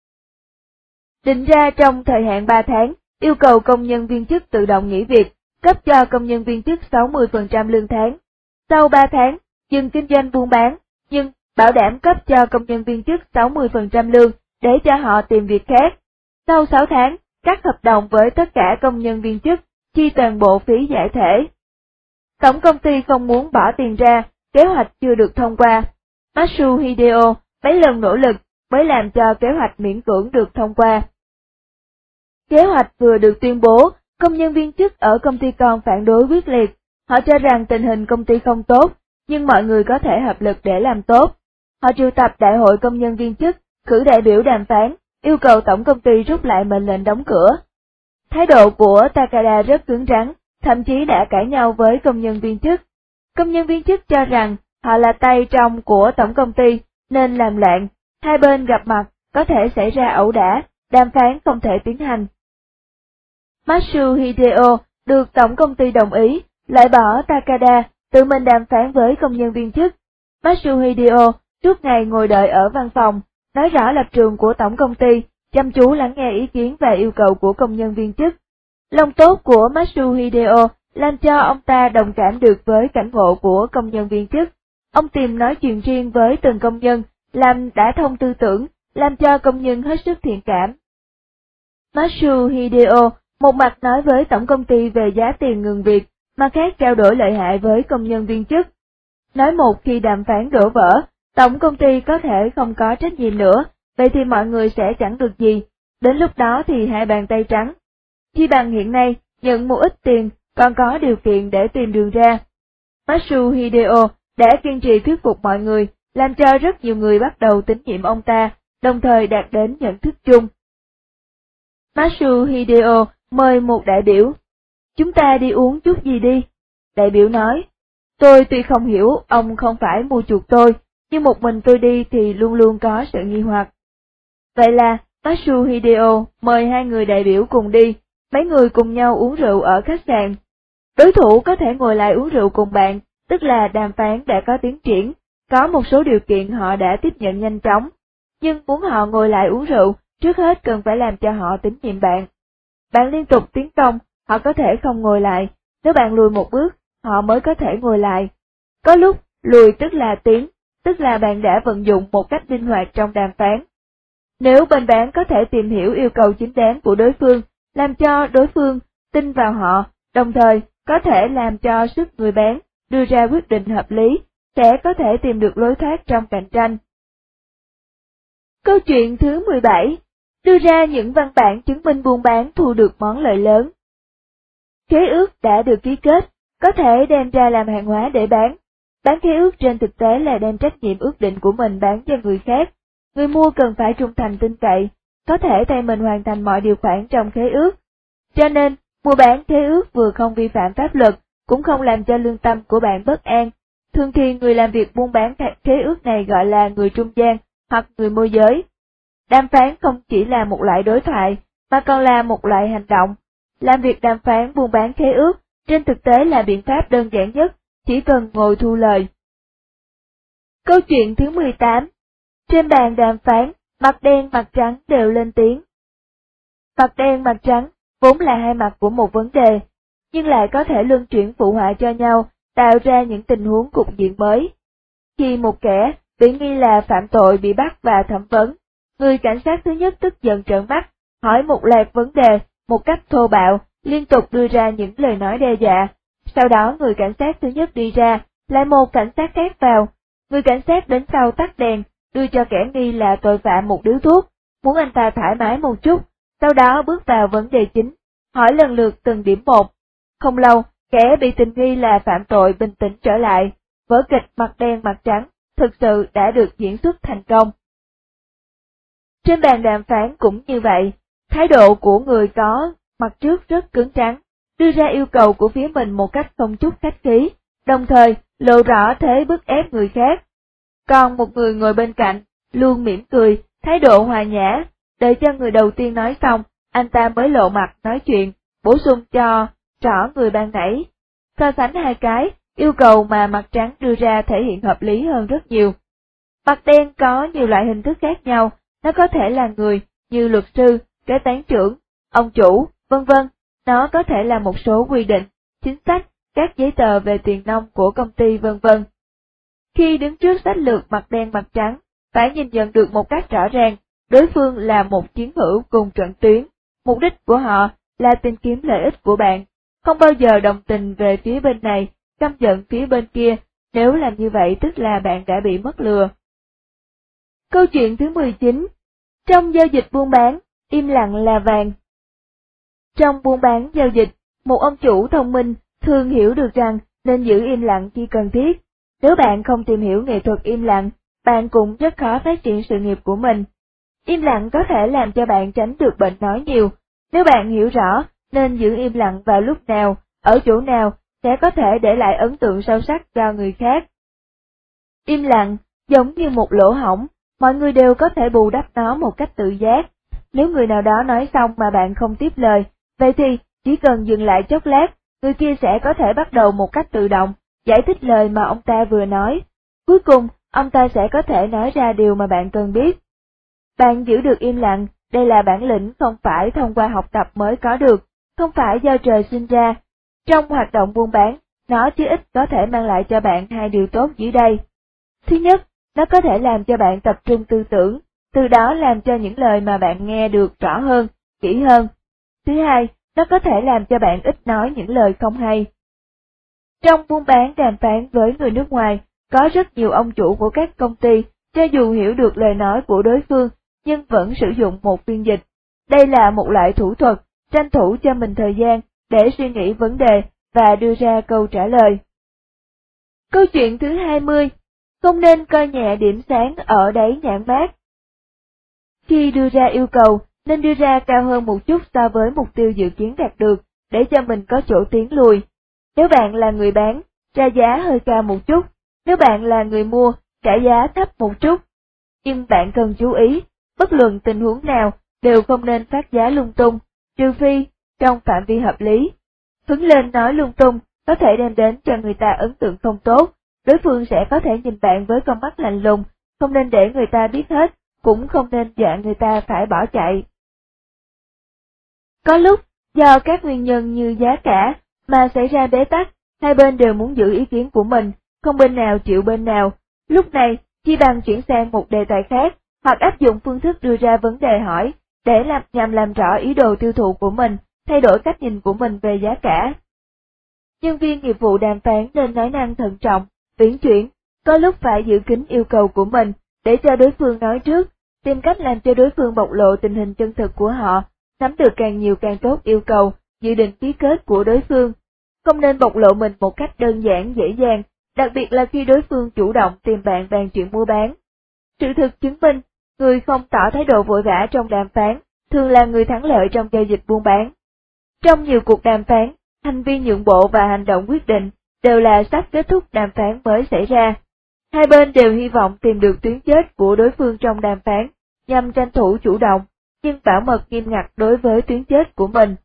Định ra trong thời hạn ba tháng, yêu cầu công nhân viên chức tự động nghỉ việc, cấp cho công nhân viên chức sáu mươi phần trăm lương tháng. Sau ba tháng, dừng kinh doanh buôn bán, nhưng bảo đảm cấp cho công nhân viên chức sáu mươi phần trăm lương để cho họ tìm việc khác. Sau sáu tháng, cắt hợp đồng với tất cả công nhân viên chức, chi toàn bộ phí giải thể. Tổng công ty không muốn bỏ tiền ra, kế hoạch chưa được thông qua. Masao Hideo mấy lần nỗ lực mới làm cho kế hoạch miễn cưỡng được thông qua. Kế hoạch vừa được tuyên bố, công nhân viên chức ở công ty con phản đối quyết liệt. Họ cho rằng tình hình công ty không tốt, nhưng mọi người có thể hợp lực để làm tốt. Họ triệu tập đại hội công nhân viên chức, cử đại biểu đàm phán, yêu cầu tổng công ty rút lại mệnh lệnh đóng cửa. Thái độ của Takada rất cứng rắn, thậm chí đã cãi nhau với công nhân viên chức. Công nhân viên chức cho rằng họ là tay trong của tổng công ty, nên làm loạn, hai bên gặp mặt, có thể xảy ra ẩu đả, đàm phán không thể tiến hành. Masao Hideo được tổng công ty đồng ý, loại bỏ Takada, tự mình đàm phán với công nhân viên chức. Masao Hideo suốt ngày ngồi đợi ở văn phòng, nói rõ lập trường của tổng công ty, chăm chú lắng nghe ý kiến và yêu cầu của công nhân viên chức. Lòng tốt của Masao Hideo làm cho ông ta đồng cảm được với cảnh ngộ của công nhân viên chức. Ông tìm nói chuyện riêng với từng công nhân, làm đã thông tư tưởng, làm cho công nhân hết sức thiện cảm. Masao Hideo một mặt nói với tổng công ty về giá tiền ngừng việc, mặt khác trao đổi lợi hại với công nhân viên chức. Nói một khi đàm phán đổ vỡ, tổng công ty có thể không có trách nhiệm nữa, vậy thì mọi người sẽ chẳng được gì, đến lúc đó thì hai bàn tay trắng. Chi bằng hiện nay, nhận một ít tiền, còn có điều kiện để tìm đường ra. Masao Hideo đã kiên trì thuyết phục mọi người, làm cho rất nhiều người bắt đầu tín nhiệm ông ta, đồng thời đạt đến nhận thức chung. Masao Hideo mời một đại biểu. Chúng ta đi uống chút gì đi. Đại biểu nói, tôi tuy không hiểu ông không phải mua chuộc tôi, nhưng một mình tôi đi thì luôn luôn có sự nghi hoặc. Vậy là Masao Hideo mời hai người đại biểu cùng đi, mấy người cùng nhau uống rượu ở khách sạn. Đối thủ có thể ngồi lại uống rượu cùng bạn, tức là đàm phán đã có tiến triển, có một số điều kiện họ đã tiếp nhận nhanh chóng, nhưng muốn họ ngồi lại uống rượu, trước hết cần phải làm cho họ tín nhiệm bạn. Bạn liên tục tiến công, họ có thể không ngồi lại, nếu bạn lùi một bước, họ mới có thể ngồi lại. Có lúc, lùi tức là tiến, tức là bạn đã vận dụng một cách linh hoạt trong đàm phán. Nếu bên bán có thể tìm hiểu yêu cầu chính đáng của đối phương, làm cho đối phương tin vào họ, đồng thời có thể làm cho sức người bán đưa ra quyết định hợp lý, sẽ có thể tìm được lối thoát trong cạnh tranh. Câu chuyện thứ mười bảy, đưa ra những văn bản chứng minh buôn bán thu được món lợi lớn. Khế ước đã được ký kết, có thể đem ra làm hàng hóa để bán. Bán khế ước trên thực tế là đem trách nhiệm ước định của mình bán cho người khác. Người mua cần phải trung thành tin cậy, có thể thay mình hoàn thành mọi điều khoản trong khế ước. Cho nên, mua bán khế ước vừa không vi phạm pháp luật, cũng không làm cho lương tâm của bạn bất an. Thường thì người làm việc buôn bán khế ước này gọi là người trung gian hoặc người môi giới. Đàm phán không chỉ là một loại đối thoại, mà còn là một loại hành động. Làm việc đàm phán buôn bán khế ước, trên thực tế là biện pháp đơn giản nhất, chỉ cần ngồi thu lời. Câu chuyện thứ mười tám. Trên bàn đàm phán, mặt đen mặt trắng đều lên tiếng. Mặt đen mặt trắng vốn là hai mặt của một vấn đề, nhưng lại có thể luân chuyển phụ họa cho nhau, tạo ra những tình huống cục diện mới. Khi một kẻ bị nghi là phạm tội bị bắt và thẩm vấn, người cảnh sát thứ nhất tức giận trợn mắt, hỏi một loạt vấn đề, một cách thô bạo, liên tục đưa ra những lời nói đe dọa. Sau đó người cảnh sát thứ nhất đi ra, lại một cảnh sát khác vào. Người cảnh sát đến sau tắt đèn, đưa cho kẻ nghi là tội phạm một điếu thuốc, muốn anh ta thoải mái một chút, sau đó bước vào vấn đề chính, hỏi lần lượt từng điểm một. Không lâu, kẻ bị tình nghi là phạm tội bình tĩnh trở lại, vở kịch mặt đen mặt trắng thực sự đã được diễn xuất thành công. Trên bàn đàm phán cũng như vậy, thái độ của người có mặt trước rất cứng rắn, đưa ra yêu cầu của phía mình một cách không chút khách khí, đồng thời lộ rõ thế bức ép người khác. Còn một người ngồi bên cạnh, luôn mỉm cười, thái độ hòa nhã, đợi cho người đầu tiên nói xong, anh ta mới lộ mặt nói chuyện, bổ sung cho rõ người ban nãy. So sánh hai cái, yêu cầu mà mặt trắng đưa ra thể hiện hợp lý hơn rất nhiều. Mặt đen có nhiều loại hình thức khác nhau, nó có thể là người, như luật sư, kế toán trưởng, ông chủ, vân vân. Nó có thể là một số quy định, chính sách, các giấy tờ về tiền nong của công ty vân vân. Khi đứng trước sách lược mặt đen mặt trắng, phải nhìn nhận được một cách rõ ràng, đối phương là một chiến hữu cùng trận tuyến, mục đích của họ là tìm kiếm lợi ích của bạn, không bao giờ đồng tình về phía bên này, căm giận phía bên kia, nếu làm như vậy tức là bạn đã bị mất lừa. Câu chuyện thứ mười chín. Trong giao dịch buôn bán, im lặng là vàng. Trong buôn bán giao dịch, một ông chủ thông minh thường hiểu được rằng nên giữ im lặng khi cần thiết. Nếu bạn không tìm hiểu nghệ thuật im lặng, bạn cũng rất khó phát triển sự nghiệp của mình. Im lặng có thể làm cho bạn tránh được bệnh nói nhiều. Nếu bạn hiểu rõ nên giữ im lặng vào lúc nào, ở chỗ nào, sẽ có thể để lại ấn tượng sâu sắc cho người khác. Im lặng, giống như một lỗ hổng, mọi người đều có thể bù đắp nó một cách tự giác. Nếu người nào đó nói xong mà bạn không tiếp lời, vậy thì chỉ cần dừng lại chốc lát, người kia sẽ có thể bắt đầu một cách tự động, giải thích lời mà ông ta vừa nói. Cuối cùng, ông ta sẽ có thể nói ra điều mà bạn cần biết. Bạn giữ được im lặng, đây là bản lĩnh không phải thông qua học tập mới có được, không phải do trời sinh ra. Trong hoạt động buôn bán, nó chí ít có thể mang lại cho bạn hai điều tốt dưới đây. Thứ nhất, nó có thể làm cho bạn tập trung tư tưởng, từ đó làm cho những lời mà bạn nghe được rõ hơn, kỹ hơn. Thứ hai, nó có thể làm cho bạn ít nói những lời không hay. Trong buôn bán đàm phán với người nước ngoài, có rất nhiều ông chủ của các công ty, cho dù hiểu được lời nói của đối phương, nhưng vẫn sử dụng một phiên dịch. Đây là một loại thủ thuật, tranh thủ cho mình thời gian để suy nghĩ vấn đề và đưa ra câu trả lời. Câu chuyện thứ hai mươi. Không nên coi nhẹ điểm sáng ở đáy nhãn mác. Khi đưa ra yêu cầu, nên đưa ra cao hơn một chút so với mục tiêu dự kiến đạt được, để cho mình có chỗ tiến lùi. Nếu bạn là người bán, ra giá hơi cao một chút, nếu bạn là người mua, trả giá thấp một chút. Nhưng bạn cần chú ý, bất luận tình huống nào, đều không nên phát giá lung tung, trừ phi, trong phạm vi hợp lý. Hứng lên nói lung tung, có thể đem đến cho người ta ấn tượng không tốt, đối phương sẽ có thể nhìn bạn với con mắt lạnh lùng, không nên để người ta biết hết, cũng không nên dọa người ta phải bỏ chạy. Có lúc, do các nguyên nhân như giá cả, mà xảy ra bế tắc, hai bên đều muốn giữ ý kiến của mình, không bên nào chịu bên nào. Lúc này, chi bằng chuyển sang một đề tài khác, hoặc áp dụng phương thức đưa ra vấn đề hỏi, để làm nhằm làm rõ ý đồ tiêu thụ của mình, thay đổi cách nhìn của mình về giá cả. Nhân viên nghiệp vụ đàm phán nên nói năng thận trọng, uyển chuyển, có lúc phải giữ kín yêu cầu của mình, để cho đối phương nói trước, tìm cách làm cho đối phương bộc lộ tình hình chân thực của họ, nắm được càng nhiều càng tốt yêu cầu, dự định ký kết của đối phương. Không nên bộc lộ mình một cách đơn giản dễ dàng, đặc biệt là khi đối phương chủ động tìm bạn bàn chuyện mua bán. Sự thực chứng minh, người không tỏ thái độ vội vã trong đàm phán, thường là người thắng lợi trong giao dịch buôn bán. Trong nhiều cuộc đàm phán, hành vi nhượng bộ và hành động quyết định đều là sắp kết thúc đàm phán mới xảy ra. Hai bên đều hy vọng tìm được tuyến chết của đối phương trong đàm phán, nhằm tranh thủ chủ động, nhưng bảo mật nghiêm ngặt đối với tuyến chết của mình.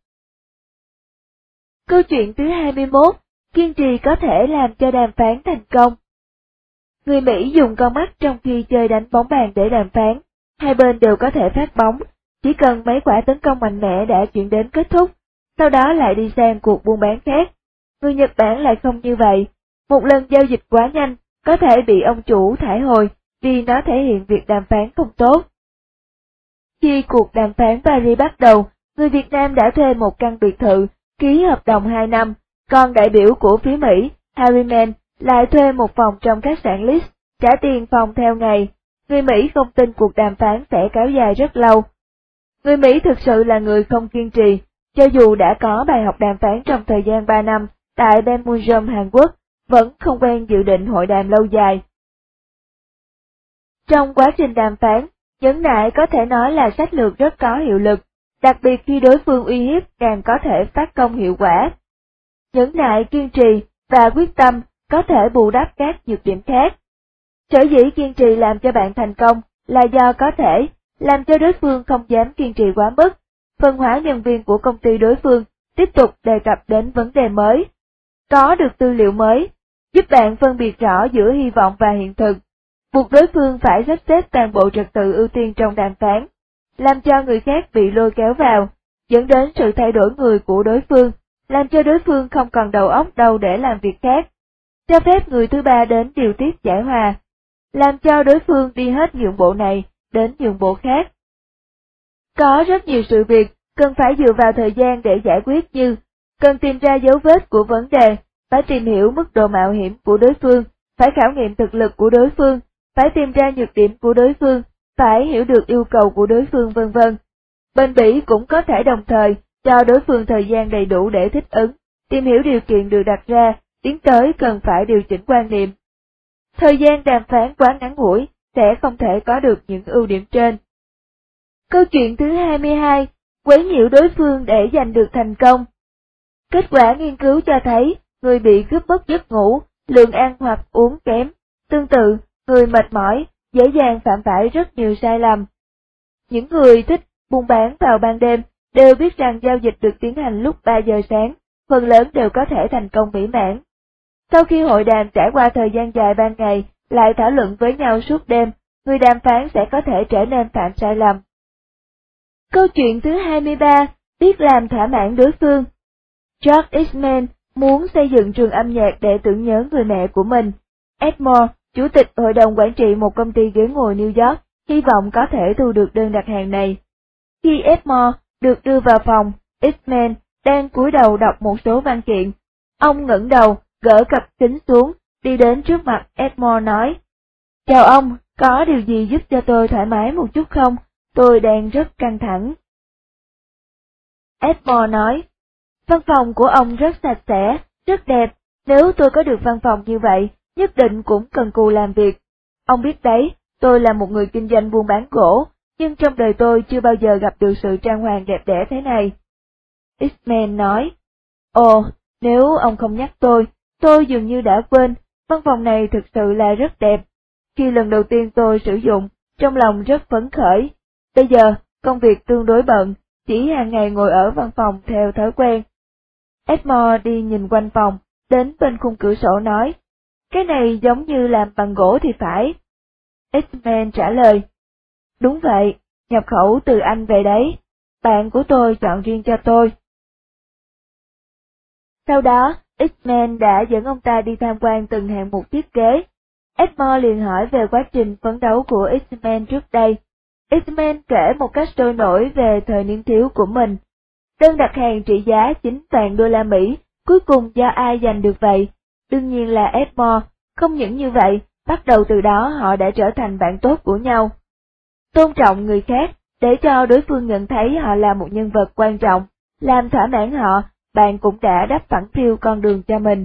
Câu chuyện thứ hai mươi mốt, kiên trì có thể làm cho đàm phán thành công. Người Mỹ dùng con mắt trong khi chơi đánh bóng bàn để đàm phán, hai bên đều có thể phát bóng, chỉ cần mấy quả tấn công mạnh mẽ đã chuyển đến kết thúc, sau đó lại đi sang cuộc buôn bán khác. Người Nhật Bản lại không như vậy, một lần giao dịch quá nhanh, có thể bị ông chủ thải hồi, vì nó thể hiện việc đàm phán không tốt. Khi cuộc đàm phán Paris bắt đầu, người Việt Nam đã thuê một căn biệt thự, ký hợp đồng hai năm, còn đại biểu của phía Mỹ, Harriman, lại thuê một phòng trong khách sạn Ritz, trả tiền phòng theo ngày. Người Mỹ không tin cuộc đàm phán sẽ kéo dài rất lâu. Người Mỹ thực sự là người không kiên trì, cho dù đã có bài học đàm phán trong thời gian ba năm tại Panmunjom Hàn Quốc, vẫn không quen dự định hội đàm lâu dài. Trong quá trình đàm phán, nhẫn nại có thể nói là sách lược rất có hiệu lực, đặc biệt khi đối phương uy hiếp càng có thể phát công hiệu quả. Nhẫn nại, kiên trì và quyết tâm có thể bù đắp các nhược điểm khác. Sở dĩ kiên trì làm cho bạn thành công là do có thể làm cho đối phương không dám kiên trì quá mức, phân hóa nhân viên của công ty đối phương, tiếp tục đề cập đến vấn đề mới. Có được tư liệu mới, giúp bạn phân biệt rõ giữa hy vọng và hiện thực, buộc đối phương phải sắp xếp toàn bộ trật tự ưu tiên trong đàm phán, làm cho người khác bị lôi kéo vào, dẫn đến sự thay đổi người của đối phương, làm cho đối phương không còn đầu óc đâu để làm việc khác, cho phép người thứ ba đến điều tiết giải hòa, làm cho đối phương đi hết nhượng bộ này đến nhượng bộ khác. Có rất nhiều sự việc cần phải dựa vào thời gian để giải quyết, như cần tìm ra dấu vết của vấn đề, phải tìm hiểu mức độ mạo hiểm của đối phương, phải khảo nghiệm thực lực của đối phương, phải tìm ra nhược điểm của đối phương, phải hiểu được yêu cầu của đối phương, vân vân. Bên Bỉ cũng có thể đồng thời cho đối phương thời gian đầy đủ để thích ứng, tìm hiểu điều kiện được đặt ra, tiến tới cần phải điều chỉnh quan niệm. Thời gian đàm phán quá ngắn ngủi sẽ không thể có được những ưu điểm trên. Câu chuyện thứ hai mươi hai, quấy nhiễu đối phương để giành được thành công. Kết quả nghiên cứu cho thấy, người bị cướp mất giấc ngủ, lượng ăn hoặc uống kém. Tương tự, người mệt mỏi, dễ dàng phạm phải rất nhiều sai lầm. Những người thích buôn bán vào ban đêm đều biết rằng giao dịch được tiến hành lúc ba giờ sáng, phần lớn đều có thể thành công mỹ mãn. Sau khi hội đàm trải qua thời gian dài ban ngày, lại thảo luận với nhau suốt đêm, người đàm phán sẽ có thể trở nên phạm sai lầm. Câu chuyện thứ hai mươi ba, biết làm thỏa mãn đối phương. George Eastman muốn xây dựng trường âm nhạc để tưởng nhớ người mẹ của mình. Edmore, chủ tịch hội đồng quản trị một công ty ghế ngồi New York, hy vọng có thể thu được đơn đặt hàng này. Khi Edmore được đưa vào phòng, Eastman đang cúi đầu đọc một số văn kiện. Ông ngẩng đầu, gỡ cặp kính xuống, đi đến trước mặt Edmore nói: "Chào ông, có điều gì giúp cho tôi thoải mái một chút không? Tôi đang rất căng thẳng." Edmore nói: "Văn phòng của ông rất sạch sẽ, rất đẹp, nếu tôi có được văn phòng như vậy, nhất định cũng cần cù làm việc. Ông biết đấy, tôi là một người kinh doanh buôn bán gỗ, nhưng trong đời tôi chưa bao giờ gặp được sự trang hoàng đẹp đẽ thế này." Eastman nói: "Ồ, nếu ông không nhắc tôi, tôi dường như đã quên, văn phòng này thực sự là rất đẹp. Khi lần đầu tiên tôi sử dụng, trong lòng rất phấn khởi. Bây giờ, công việc tương đối bận, chỉ hàng ngày ngồi ở văn phòng theo thói quen." Edmore đi nhìn quanh phòng, đến bên khung cửa sổ nói: "Cái này giống như làm bằng gỗ thì phải." Eastman trả lời: Đúng vậy, nhập khẩu từ Anh về đấy. Bạn của tôi chọn riêng cho tôi. Sau đó, Eastman đã dẫn ông ta đi tham quan từng hạng mục thiết kế. Edmore liền hỏi về quá trình phấn đấu của Eastman trước đây. Eastman kể một cách sôi nổi về thời niên thiếu của mình. Đơn đặt hàng trị giá chín vạn đô la Mỹ, cuối cùng do ai giành được vậy? Đương nhiên là Edmore. Không những như vậy, bắt đầu từ đó họ đã trở thành bạn tốt của nhau. Tôn trọng người khác, để cho đối phương nhận thấy họ là một nhân vật quan trọng, làm thỏa mãn họ, bạn cũng đã đắp phẳng phiu con đường cho mình.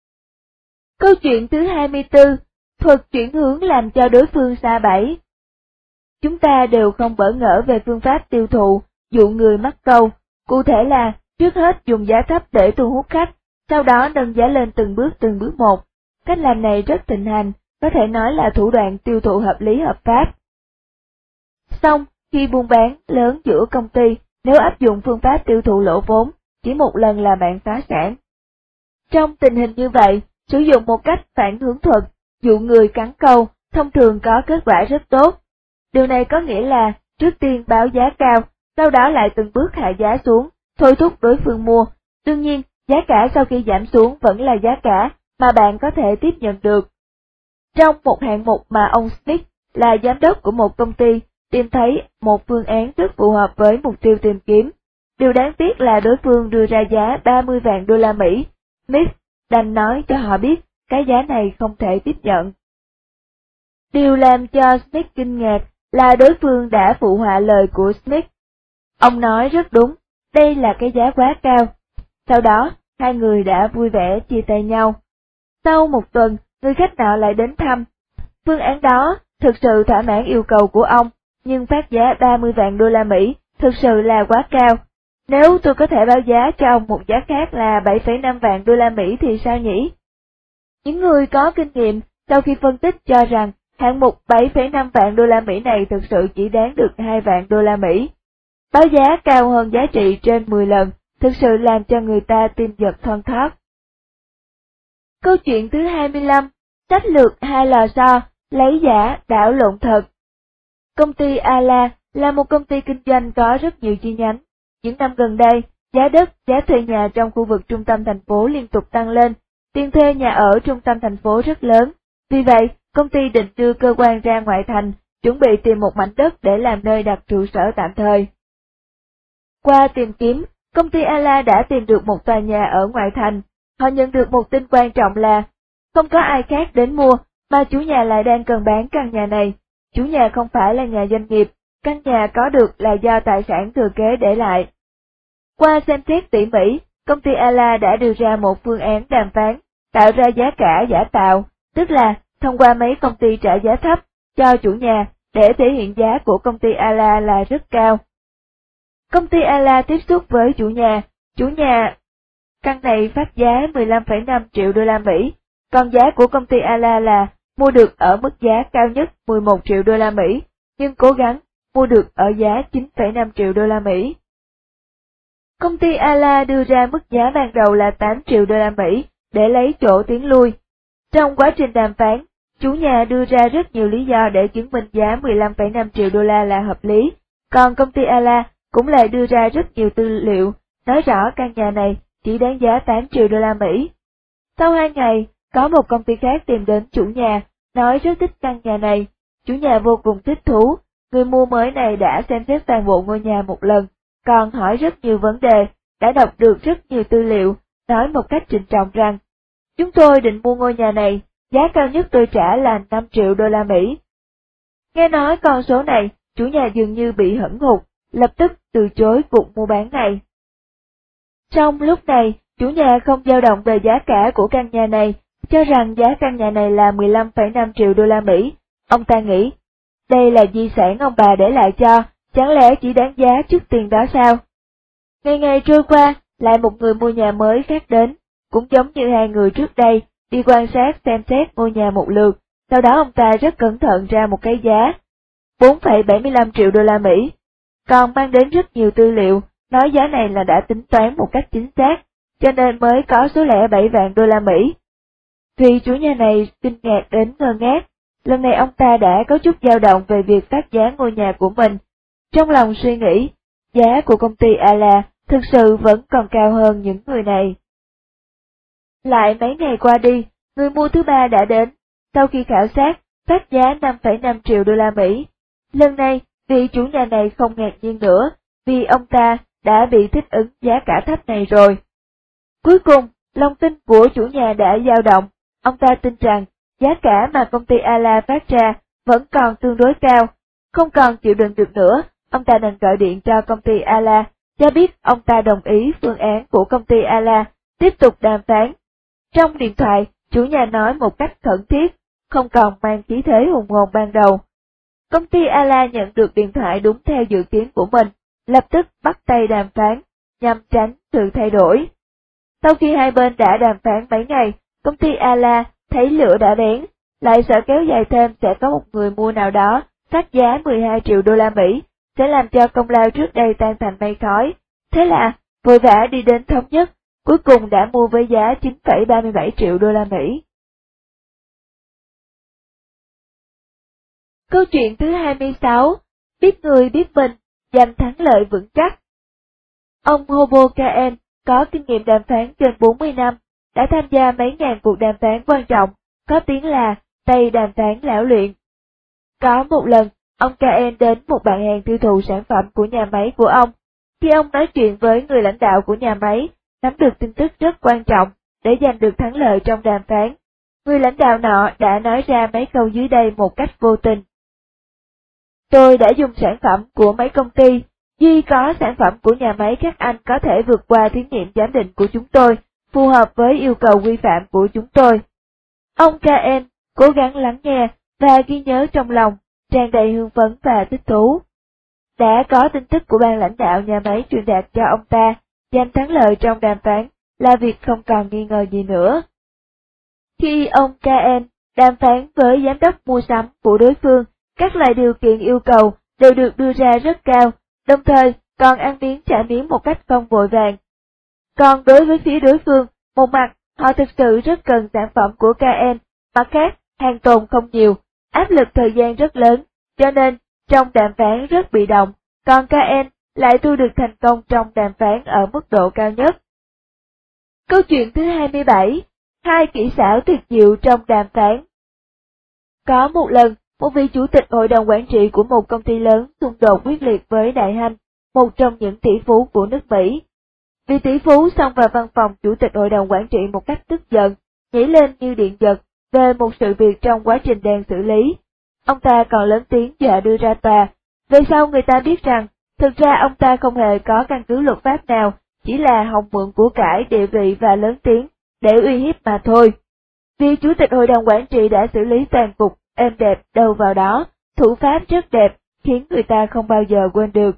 Câu chuyện thứ hai mươi tư, thuật chuyển hướng làm cho đối phương sa bẫy. Chúng ta đều không bỡ ngỡ về phương pháp tiêu thụ, dụ người mắc câu, cụ thể là, trước hết dùng giá thấp để thu hút khách, sau đó nâng giá lên từng bước từng bước một. Cách làm này rất thịnh hành, có thể nói là thủ đoạn tiêu thụ hợp lý hợp pháp. Xong, khi buôn bán lớn giữa công ty, nếu áp dụng phương pháp tiêu thụ lỗ vốn, chỉ một lần là bạn phá sản. Trong tình hình như vậy, sử dụng một cách phản hướng thuật, dụ người cắn câu, thông thường có kết quả rất tốt. Điều này có nghĩa là, trước tiên báo giá cao, sau đó lại từng bước hạ giá xuống, thôi thúc đối phương mua. Đương nhiên, giá cả sau khi giảm xuống vẫn là giá cả mà bạn có thể tiếp nhận được. Trong một hạng mục mà ông Smith, là giám đốc của một công ty, tìm thấy một phương án rất phù hợp với mục tiêu tìm kiếm. Điều đáng tiếc là đối phương đưa ra giá ba mươi vạn đô la Mỹ. Smith đành nói cho họ biết cái giá này không thể tiếp nhận. Điều làm cho Smith kinh ngạc là đối phương đã phụ họa lời của Smith. Ông nói rất đúng, đây là cái giá quá cao. Sau đó, hai người đã vui vẻ chia tay nhau. Sau một tuần, người khách nọ lại đến thăm. Phương án đó thực sự thỏa mãn yêu cầu của ông, nhưng phát giá ba mươi vạn đô la Mỹ thực sự là quá cao. Nếu tôi có thể báo giá cho ông một giá khác là bảy phẩy năm vạn đô la Mỹ thì sao nhỉ? Những người có kinh nghiệm sau khi phân tích cho rằng hạng mục bảy phẩy năm vạn đô la Mỹ này thực sự chỉ đáng được hai vạn đô la Mỹ. Báo giá cao hơn giá trị trên mười lần, thực sự làm cho người ta tim giật thon thót. Câu chuyện thứ hai mươi lăm, sách lược hai lò xo, lấy giả đảo lộn thật. Công ty Ala là một công ty kinh doanh có rất nhiều chi nhánh. Những năm gần đây, giá đất, giá thuê nhà trong khu vực trung tâm thành phố liên tục tăng lên, tiền thuê nhà ở trung tâm thành phố rất lớn. Vì vậy, công ty định đưa cơ quan ra ngoại thành, chuẩn bị tìm một mảnh đất để làm nơi đặt trụ sở tạm thời. Qua tìm kiếm, công ty Ala đã tìm được một tòa nhà ở ngoại thành. Họ nhận được một tin quan trọng là, không có ai khác đến mua, mà chủ nhà lại đang cần bán căn nhà này. Chủ nhà không phải là nhà doanh nghiệp, căn nhà có được là do tài sản thừa kế để lại. Qua xem xét tỉ mỉ, công ty Ala đã đưa ra một phương án đàm phán, tạo ra giá cả giả tạo, tức là thông qua mấy công ty trả giá thấp cho chủ nhà để thể hiện giá của công ty Ala là rất cao. Công ty Ala tiếp xúc với chủ nhà, chủ nhà căn này phát giá mười lăm phẩy năm triệu đô la Mỹ, còn giá của công ty Ala là mua được ở mức giá cao nhất mười một triệu đô la Mỹ, nhưng cố gắng mua được ở giá chín phẩy năm triệu đô la Mỹ. Công ty Ala đưa ra mức giá ban đầu là tám triệu đô la Mỹ để lấy chỗ tiến lui. Trong quá trình đàm phán, chủ nhà đưa ra rất nhiều lý do để chứng minh giá mười lăm phẩy năm triệu đô la là hợp lý, còn công ty Ala cũng lại đưa ra rất nhiều tư liệu, nói rõ căn nhà này chỉ đáng giá tám triệu đô la Mỹ. Sau hai ngày, có một công ty khác tìm đến chủ nhà, nói rất thích căn nhà này. Chủ nhà vô cùng thích thú, người mua mới này đã xem xét toàn bộ ngôi nhà một lần, còn hỏi rất nhiều vấn đề, đã đọc được rất nhiều tư liệu, nói một cách trịnh trọng rằng, chúng tôi định mua ngôi nhà này, giá cao nhất tôi trả là năm triệu đô la Mỹ. Nghe nói con số này, chủ nhà dường như bị hẫng hụt, lập tức từ chối cuộc mua bán này. Trong lúc này, chủ nhà không dao động về giá cả của căn nhà này, cho rằng giá căn nhà này là mười lăm phẩy năm triệu đô la Mỹ. Ông ta nghĩ, đây là di sản ông bà để lại cho, chẳng lẽ chỉ đáng giá chút tiền đó sao? Ngày ngày trôi qua, lại một người mua nhà mới khác đến, cũng giống như hai người trước đây, đi quan sát xem xét ngôi nhà một lượt, sau đó ông ta rất cẩn thận ra một cái giá, bốn phẩy bảy mươi lăm triệu đô la Mỹ, còn mang đến rất nhiều tư liệu, nói giá này là đã tính toán một cách chính xác, cho nên mới có số lẻ bảy vạn đô la Mỹ. Vì chủ nhà này kinh ngạc đến ngơ ngác, lần này ông ta đã có chút dao động về việc phát giá ngôi nhà của mình. Trong lòng suy nghĩ, giá của công ty Ala thực sự vẫn còn cao hơn những người này. Lại mấy ngày qua đi, người mua thứ ba đã đến, sau khi khảo sát, phát giá năm phẩy năm triệu đô la Mỹ. Lần này, vị chủ nhà này không ngạc nhiên nữa, vì ông ta đã bị thích ứng giá cả thấp này rồi. Cuối cùng, lòng tin của chủ nhà đã dao động, ông ta tin rằng giá cả mà công ty Ala phát ra vẫn còn tương đối cao, không còn chịu đựng được nữa, ông ta đành gọi điện cho công ty Ala, cho biết ông ta đồng ý phương án của công ty Ala, tiếp tục đàm phán. Trong điện thoại, chủ nhà nói một cách khẩn thiết, không còn mang khí thế hùng hồn ban đầu. Công ty Ala nhận được điện thoại đúng theo dự kiến của mình, lập tức bắt tay đàm phán, nhằm tránh sự thay đổi. Sau khi hai bên đã đàm phán mấy ngày, công ty Ala thấy lửa đã bén, lại sợ kéo dài thêm sẽ có một người mua nào đó phát giá mười hai triệu đô la Mỹ, sẽ làm cho công lao trước đây tan thành mây khói. Thế là, vội vã đi đến thống nhất, cuối cùng đã mua với giá chín phẩy ba mươi bảy triệu đô la Mỹ. Câu chuyện thứ hai mươi sáu, biết người biết mình, giành thắng lợi vững chắc. Ông Hobo Caen có kinh nghiệm đàm phán trên bốn mươi năm, đã tham gia mấy ngàn cuộc đàm phán quan trọng, có tiếng là tay đàm phán lão luyện. Có một lần, ông Caen đến một bạn hàng tiêu thụ sản phẩm của nhà máy của ông. Khi ông nói chuyện với người lãnh đạo của nhà máy, nắm được tin tức rất quan trọng để giành được thắng lợi trong đàm phán, người lãnh đạo nọ đã nói ra mấy câu dưới đây một cách vô tình. Tôi đã dùng sản phẩm của mấy công ty, duy có sản phẩm của nhà máy các anh có thể vượt qua thí nghiệm giám định của chúng tôi, phù hợp với yêu cầu quy phạm của chúng tôi. Ông Caen cố gắng lắng nghe và ghi nhớ trong lòng, tràn đầy hưng phấn và thích thú. Đã có tin tức của ban lãnh đạo nhà máy truyền đạt cho ông ta, giành thắng lợi trong đàm phán là việc không còn nghi ngờ gì nữa. Khi ông Caen đàm phán với giám đốc mua sắm của đối phương, các loại điều kiện yêu cầu đều được đưa ra rất cao, đồng thời còn ăn miếng trả miếng một cách không vội vàng. Còn đối với phía đối phương, một mặt, họ thực sự rất cần sản phẩm của Caen, mặt khác, hàng tồn không nhiều, áp lực thời gian rất lớn, cho nên, trong đàm phán rất bị động, còn Caen lại thu được thành công trong đàm phán ở mức độ cao nhất. Câu chuyện thứ hai mươi bảy, hai kỹ xảo tuyệt diệu trong đàm phán. Có một lần, một vị chủ tịch hội đồng quản trị của một công ty lớn xung đột quyết liệt với Đại Hanh, một trong những tỷ phú của nước Mỹ. Vị tỷ phú xông vào văn phòng chủ tịch hội đồng quản trị một cách tức giận, nhảy lên như điện giật về một sự việc trong quá trình đang xử lý. Ông ta còn lớn tiếng dọa đưa ra tòa. Về sau người ta biết rằng, thực ra ông ta không hề có căn cứ luật pháp nào, chỉ là hòng mượn của cải, địa vị và lớn tiếng để uy hiếp mà thôi. Vì chủ tịch hội đồng quản trị đã xử lý toàn cục êm đẹp đâu vào đó, thủ pháp rất đẹp, khiến người ta không bao giờ quên được.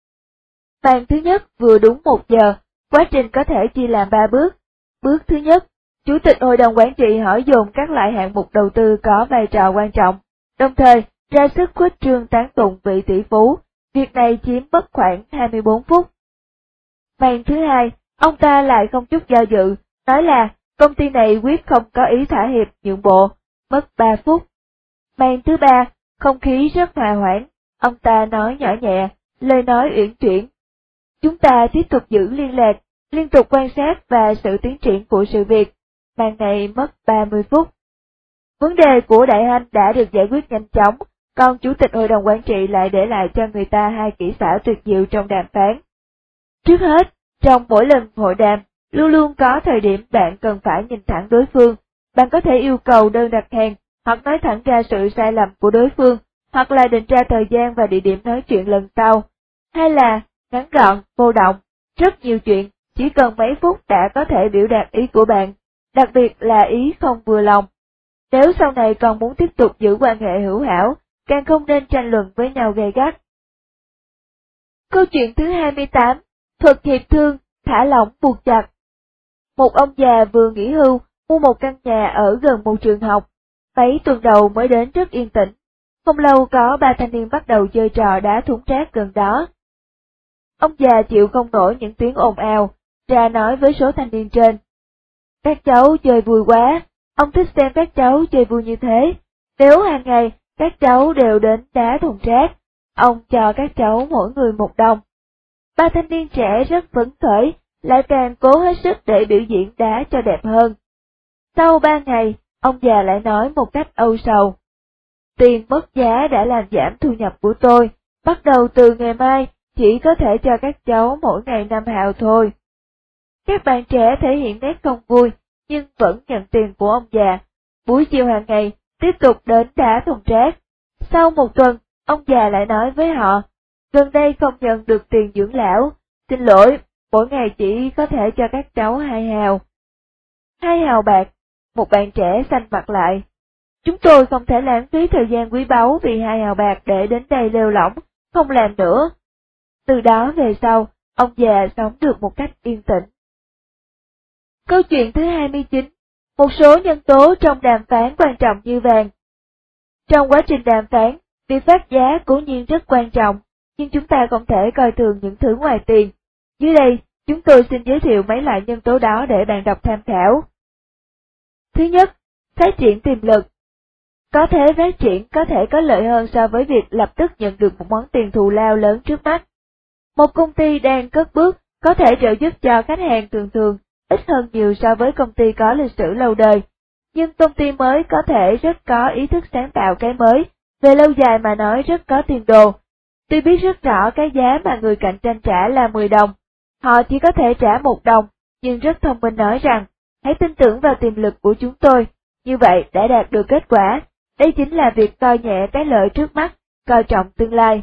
Bàn thứ nhất vừa đúng một giờ, quá trình có thể chia làm ba bước. Bước thứ nhất, chủ tịch hội đồng quản trị hỏi dồn các loại hạng mục đầu tư có vai trò quan trọng, đồng thời ra sức khuếch trương tán tụng vị tỷ phú, việc này chiếm mất khoảng hai mươi bốn phút. Bàn thứ hai, ông ta lại không chút do dự, nói là công ty này quyết không có ý thỏa hiệp nhượng bộ, mất ba phút. Bàn thứ ba, không khí rất hòa hoãn, ông ta nói nhỏ nhẹ, lời nói uyển chuyển. Chúng ta tiếp tục giữ liên lạc, liên tục quan sát và sự tiến triển của sự việc. Bàn này mất ba mươi phút. Vấn đề của Đại Hanh đã được giải quyết nhanh chóng, còn chủ tịch hội đồng quản trị lại để lại cho người ta hai kỹ xảo tuyệt diệu trong đàm phán. Trước hết, trong mỗi lần hội đàm, luôn luôn có thời điểm bạn cần phải nhìn thẳng đối phương. Bạn có thể yêu cầu đơn đặt hàng, hoặc nói thẳng ra sự sai lầm của đối phương, hoặc là định ra thời gian và địa điểm nói chuyện lần sau. Hay là, ngắn gọn, vô động, rất nhiều chuyện, chỉ cần mấy phút đã có thể biểu đạt ý của bạn, đặc biệt là ý không vừa lòng. Nếu sau này còn muốn tiếp tục giữ quan hệ hữu hảo, càng không nên tranh luận với nhau gay gắt. Câu chuyện thứ hai mươi tám, thuật hiệp thương, thả lỏng buộc chặt. Một ông già vừa nghỉ hưu, mua một căn nhà ở gần một trường học. Mấy tuần đầu mới đến rất yên tĩnh. Không lâu có ba thanh niên bắt đầu chơi trò đá thúng rác gần đó. Ông già chịu không nổi những tiếng ồn ào, ra nói với số thanh niên trên. Các cháu chơi vui quá, ông thích xem các cháu chơi vui như thế, Nếu hàng ngày các cháu đều đến đá thùng rác, ông cho các cháu mỗi người một đồng. Ba thanh niên trẻ rất phấn khởi, lại càng cố hết sức để biểu diễn đá cho đẹp hơn. Sau ba ngày, ông già lại nói một cách âu sầu. Tiền mất giá đã làm giảm thu nhập của tôi, bắt đầu từ ngày mai, chỉ có thể cho các cháu mỗi ngày năm hào thôi. Các bạn trẻ thể hiện nét không vui, nhưng vẫn nhận tiền của ông già. Buổi chiều hàng ngày, tiếp tục đến đá thùng rác. Sau một tuần, ông già lại nói với họ, gần đây không nhận được tiền dưỡng lão, xin lỗi, mỗi ngày chỉ có thể cho các cháu hai hào. Hai hào bạc, một bạn trẻ xanh mặt lại. Chúng tôi không thể lãng phí thời gian quý báu vì hai hào bạc để đến đây lêu lỏng, không làm nữa. Từ đó về sau, ông già sống được một cách yên tĩnh. Câu chuyện thứ hai mươi chín. Một số nhân tố trong đàm phán quan trọng như vàng. Trong quá trình đàm phán, việc phát giá cố nhiên rất quan trọng, nhưng chúng ta không thể coi thường những thứ ngoài tiền. Dưới đây, chúng tôi xin giới thiệu mấy loại nhân tố đó để bạn đọc tham khảo. Thứ nhất, phát triển tiềm lực. Có thể phát triển có thể có lợi hơn so với việc lập tức nhận được một món tiền thù lao lớn trước mắt. Một công ty đang cất bước có thể trợ giúp cho khách hàng thường thường ít hơn nhiều so với công ty có lịch sử lâu đời, nhưng công ty mới có thể rất có ý thức sáng tạo cái mới, về lâu dài mà nói rất có tiền đồ. Tuy biết rất rõ cái giá mà người cạnh tranh trả là mười đồng, họ chỉ có thể trả một đồng, nhưng rất thông minh nói rằng, hãy tin tưởng vào tiềm lực của chúng tôi, như vậy đã đạt được kết quả. Đây chính là việc coi nhẹ cái lợi trước mắt, coi trọng tương lai.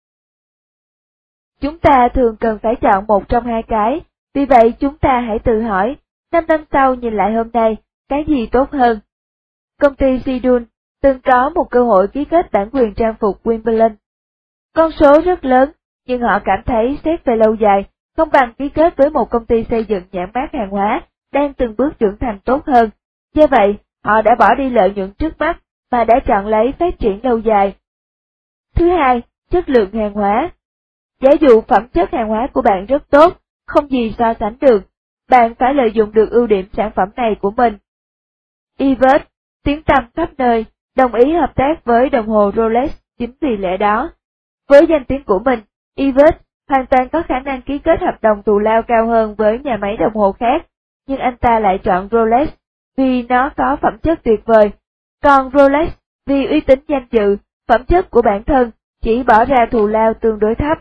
Chúng ta thường cần phải chọn một trong hai cái, vì vậy chúng ta hãy tự hỏi, năm năm sau nhìn lại hôm nay, cái gì tốt hơn? Công ty Sidun từng có một cơ hội ký kết bản quyền trang phục Wimbledon. Con số rất lớn, nhưng họ cảm thấy xét về lâu dài, không bằng ký kết với một công ty xây dựng nhãn mác hàng hóa, đang từng bước trưởng thành tốt hơn. Do vậy, họ đã bỏ đi lợi nhuận trước mắt, mà đã chọn lấy phát triển lâu dài. Thứ hai, chất lượng hàng hóa. Giả dụ phẩm chất hàng hóa của bạn rất tốt, không gì so sánh được, bạn phải lợi dụng được ưu điểm sản phẩm này của mình. Everest, tiếng tăm khắp nơi, đồng ý hợp tác với đồng hồ Rolex chính vì lẽ đó. Với danh tiếng của mình, Everest hoàn toàn có khả năng ký kết hợp đồng thù lao cao hơn với nhà máy đồng hồ khác, nhưng anh ta lại chọn Rolex vì nó có phẩm chất tuyệt vời, còn Rolex vì uy tín danh dự, phẩm chất của bản thân chỉ bỏ ra thù lao tương đối thấp.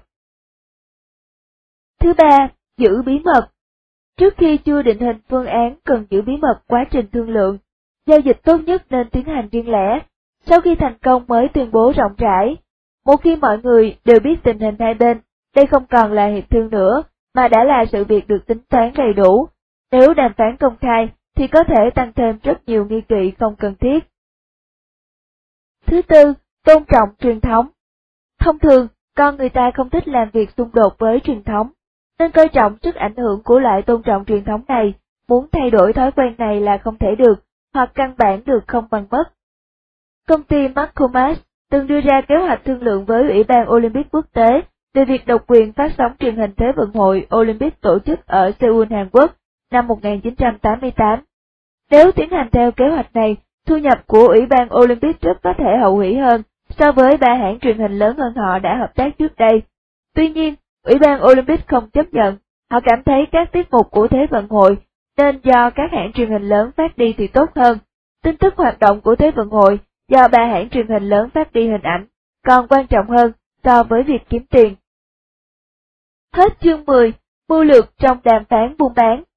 Thứ ba, giữ bí mật. Trước khi chưa định hình phương án cần giữ bí mật quá trình thương lượng, giao dịch tốt nhất nên tiến hành riêng lẻ, sau khi thành công mới tuyên bố rộng rãi. Một khi mọi người đều biết tình hình hai bên, đây không còn là hiệp thương nữa, mà đã là sự việc được tính toán đầy đủ. Nếu đàm phán công khai, thì có thể tăng thêm rất nhiều nghi kỵ không cần thiết. Thứ tư, tôn trọng truyền thống. Thông thường, con người ta không thích làm việc xung đột với truyền thống, nên coi trọng sức ảnh hưởng của loại tôn trọng truyền thống này, muốn thay đổi thói quen này là không thể được, hoặc căn bản được không bằng mất. Công ty McCormack từng đưa ra kế hoạch thương lượng với Ủy ban Olympic Quốc tế về việc độc quyền phát sóng truyền hình Thế vận hội Olympic tổ chức ở Seoul, Hàn Quốc, năm một nghìn chín trăm tám mươi tám. Nếu tiến hành theo kế hoạch này, thu nhập của Ủy ban Olympic rất có thể hậu hĩnh hơn so với ba hãng truyền hình lớn hơn họ đã hợp tác trước đây. Tuy nhiên, Ủy ban Olympic không chấp nhận, họ cảm thấy các tiết mục của Thế vận hội nên do các hãng truyền hình lớn phát đi thì tốt hơn. Tin tức hoạt động của Thế vận hội do ba hãng truyền hình lớn phát đi hình ảnh, còn quan trọng hơn so với việc kiếm tiền. Hết chương mười, mưu lược trong đàm phán buôn bán.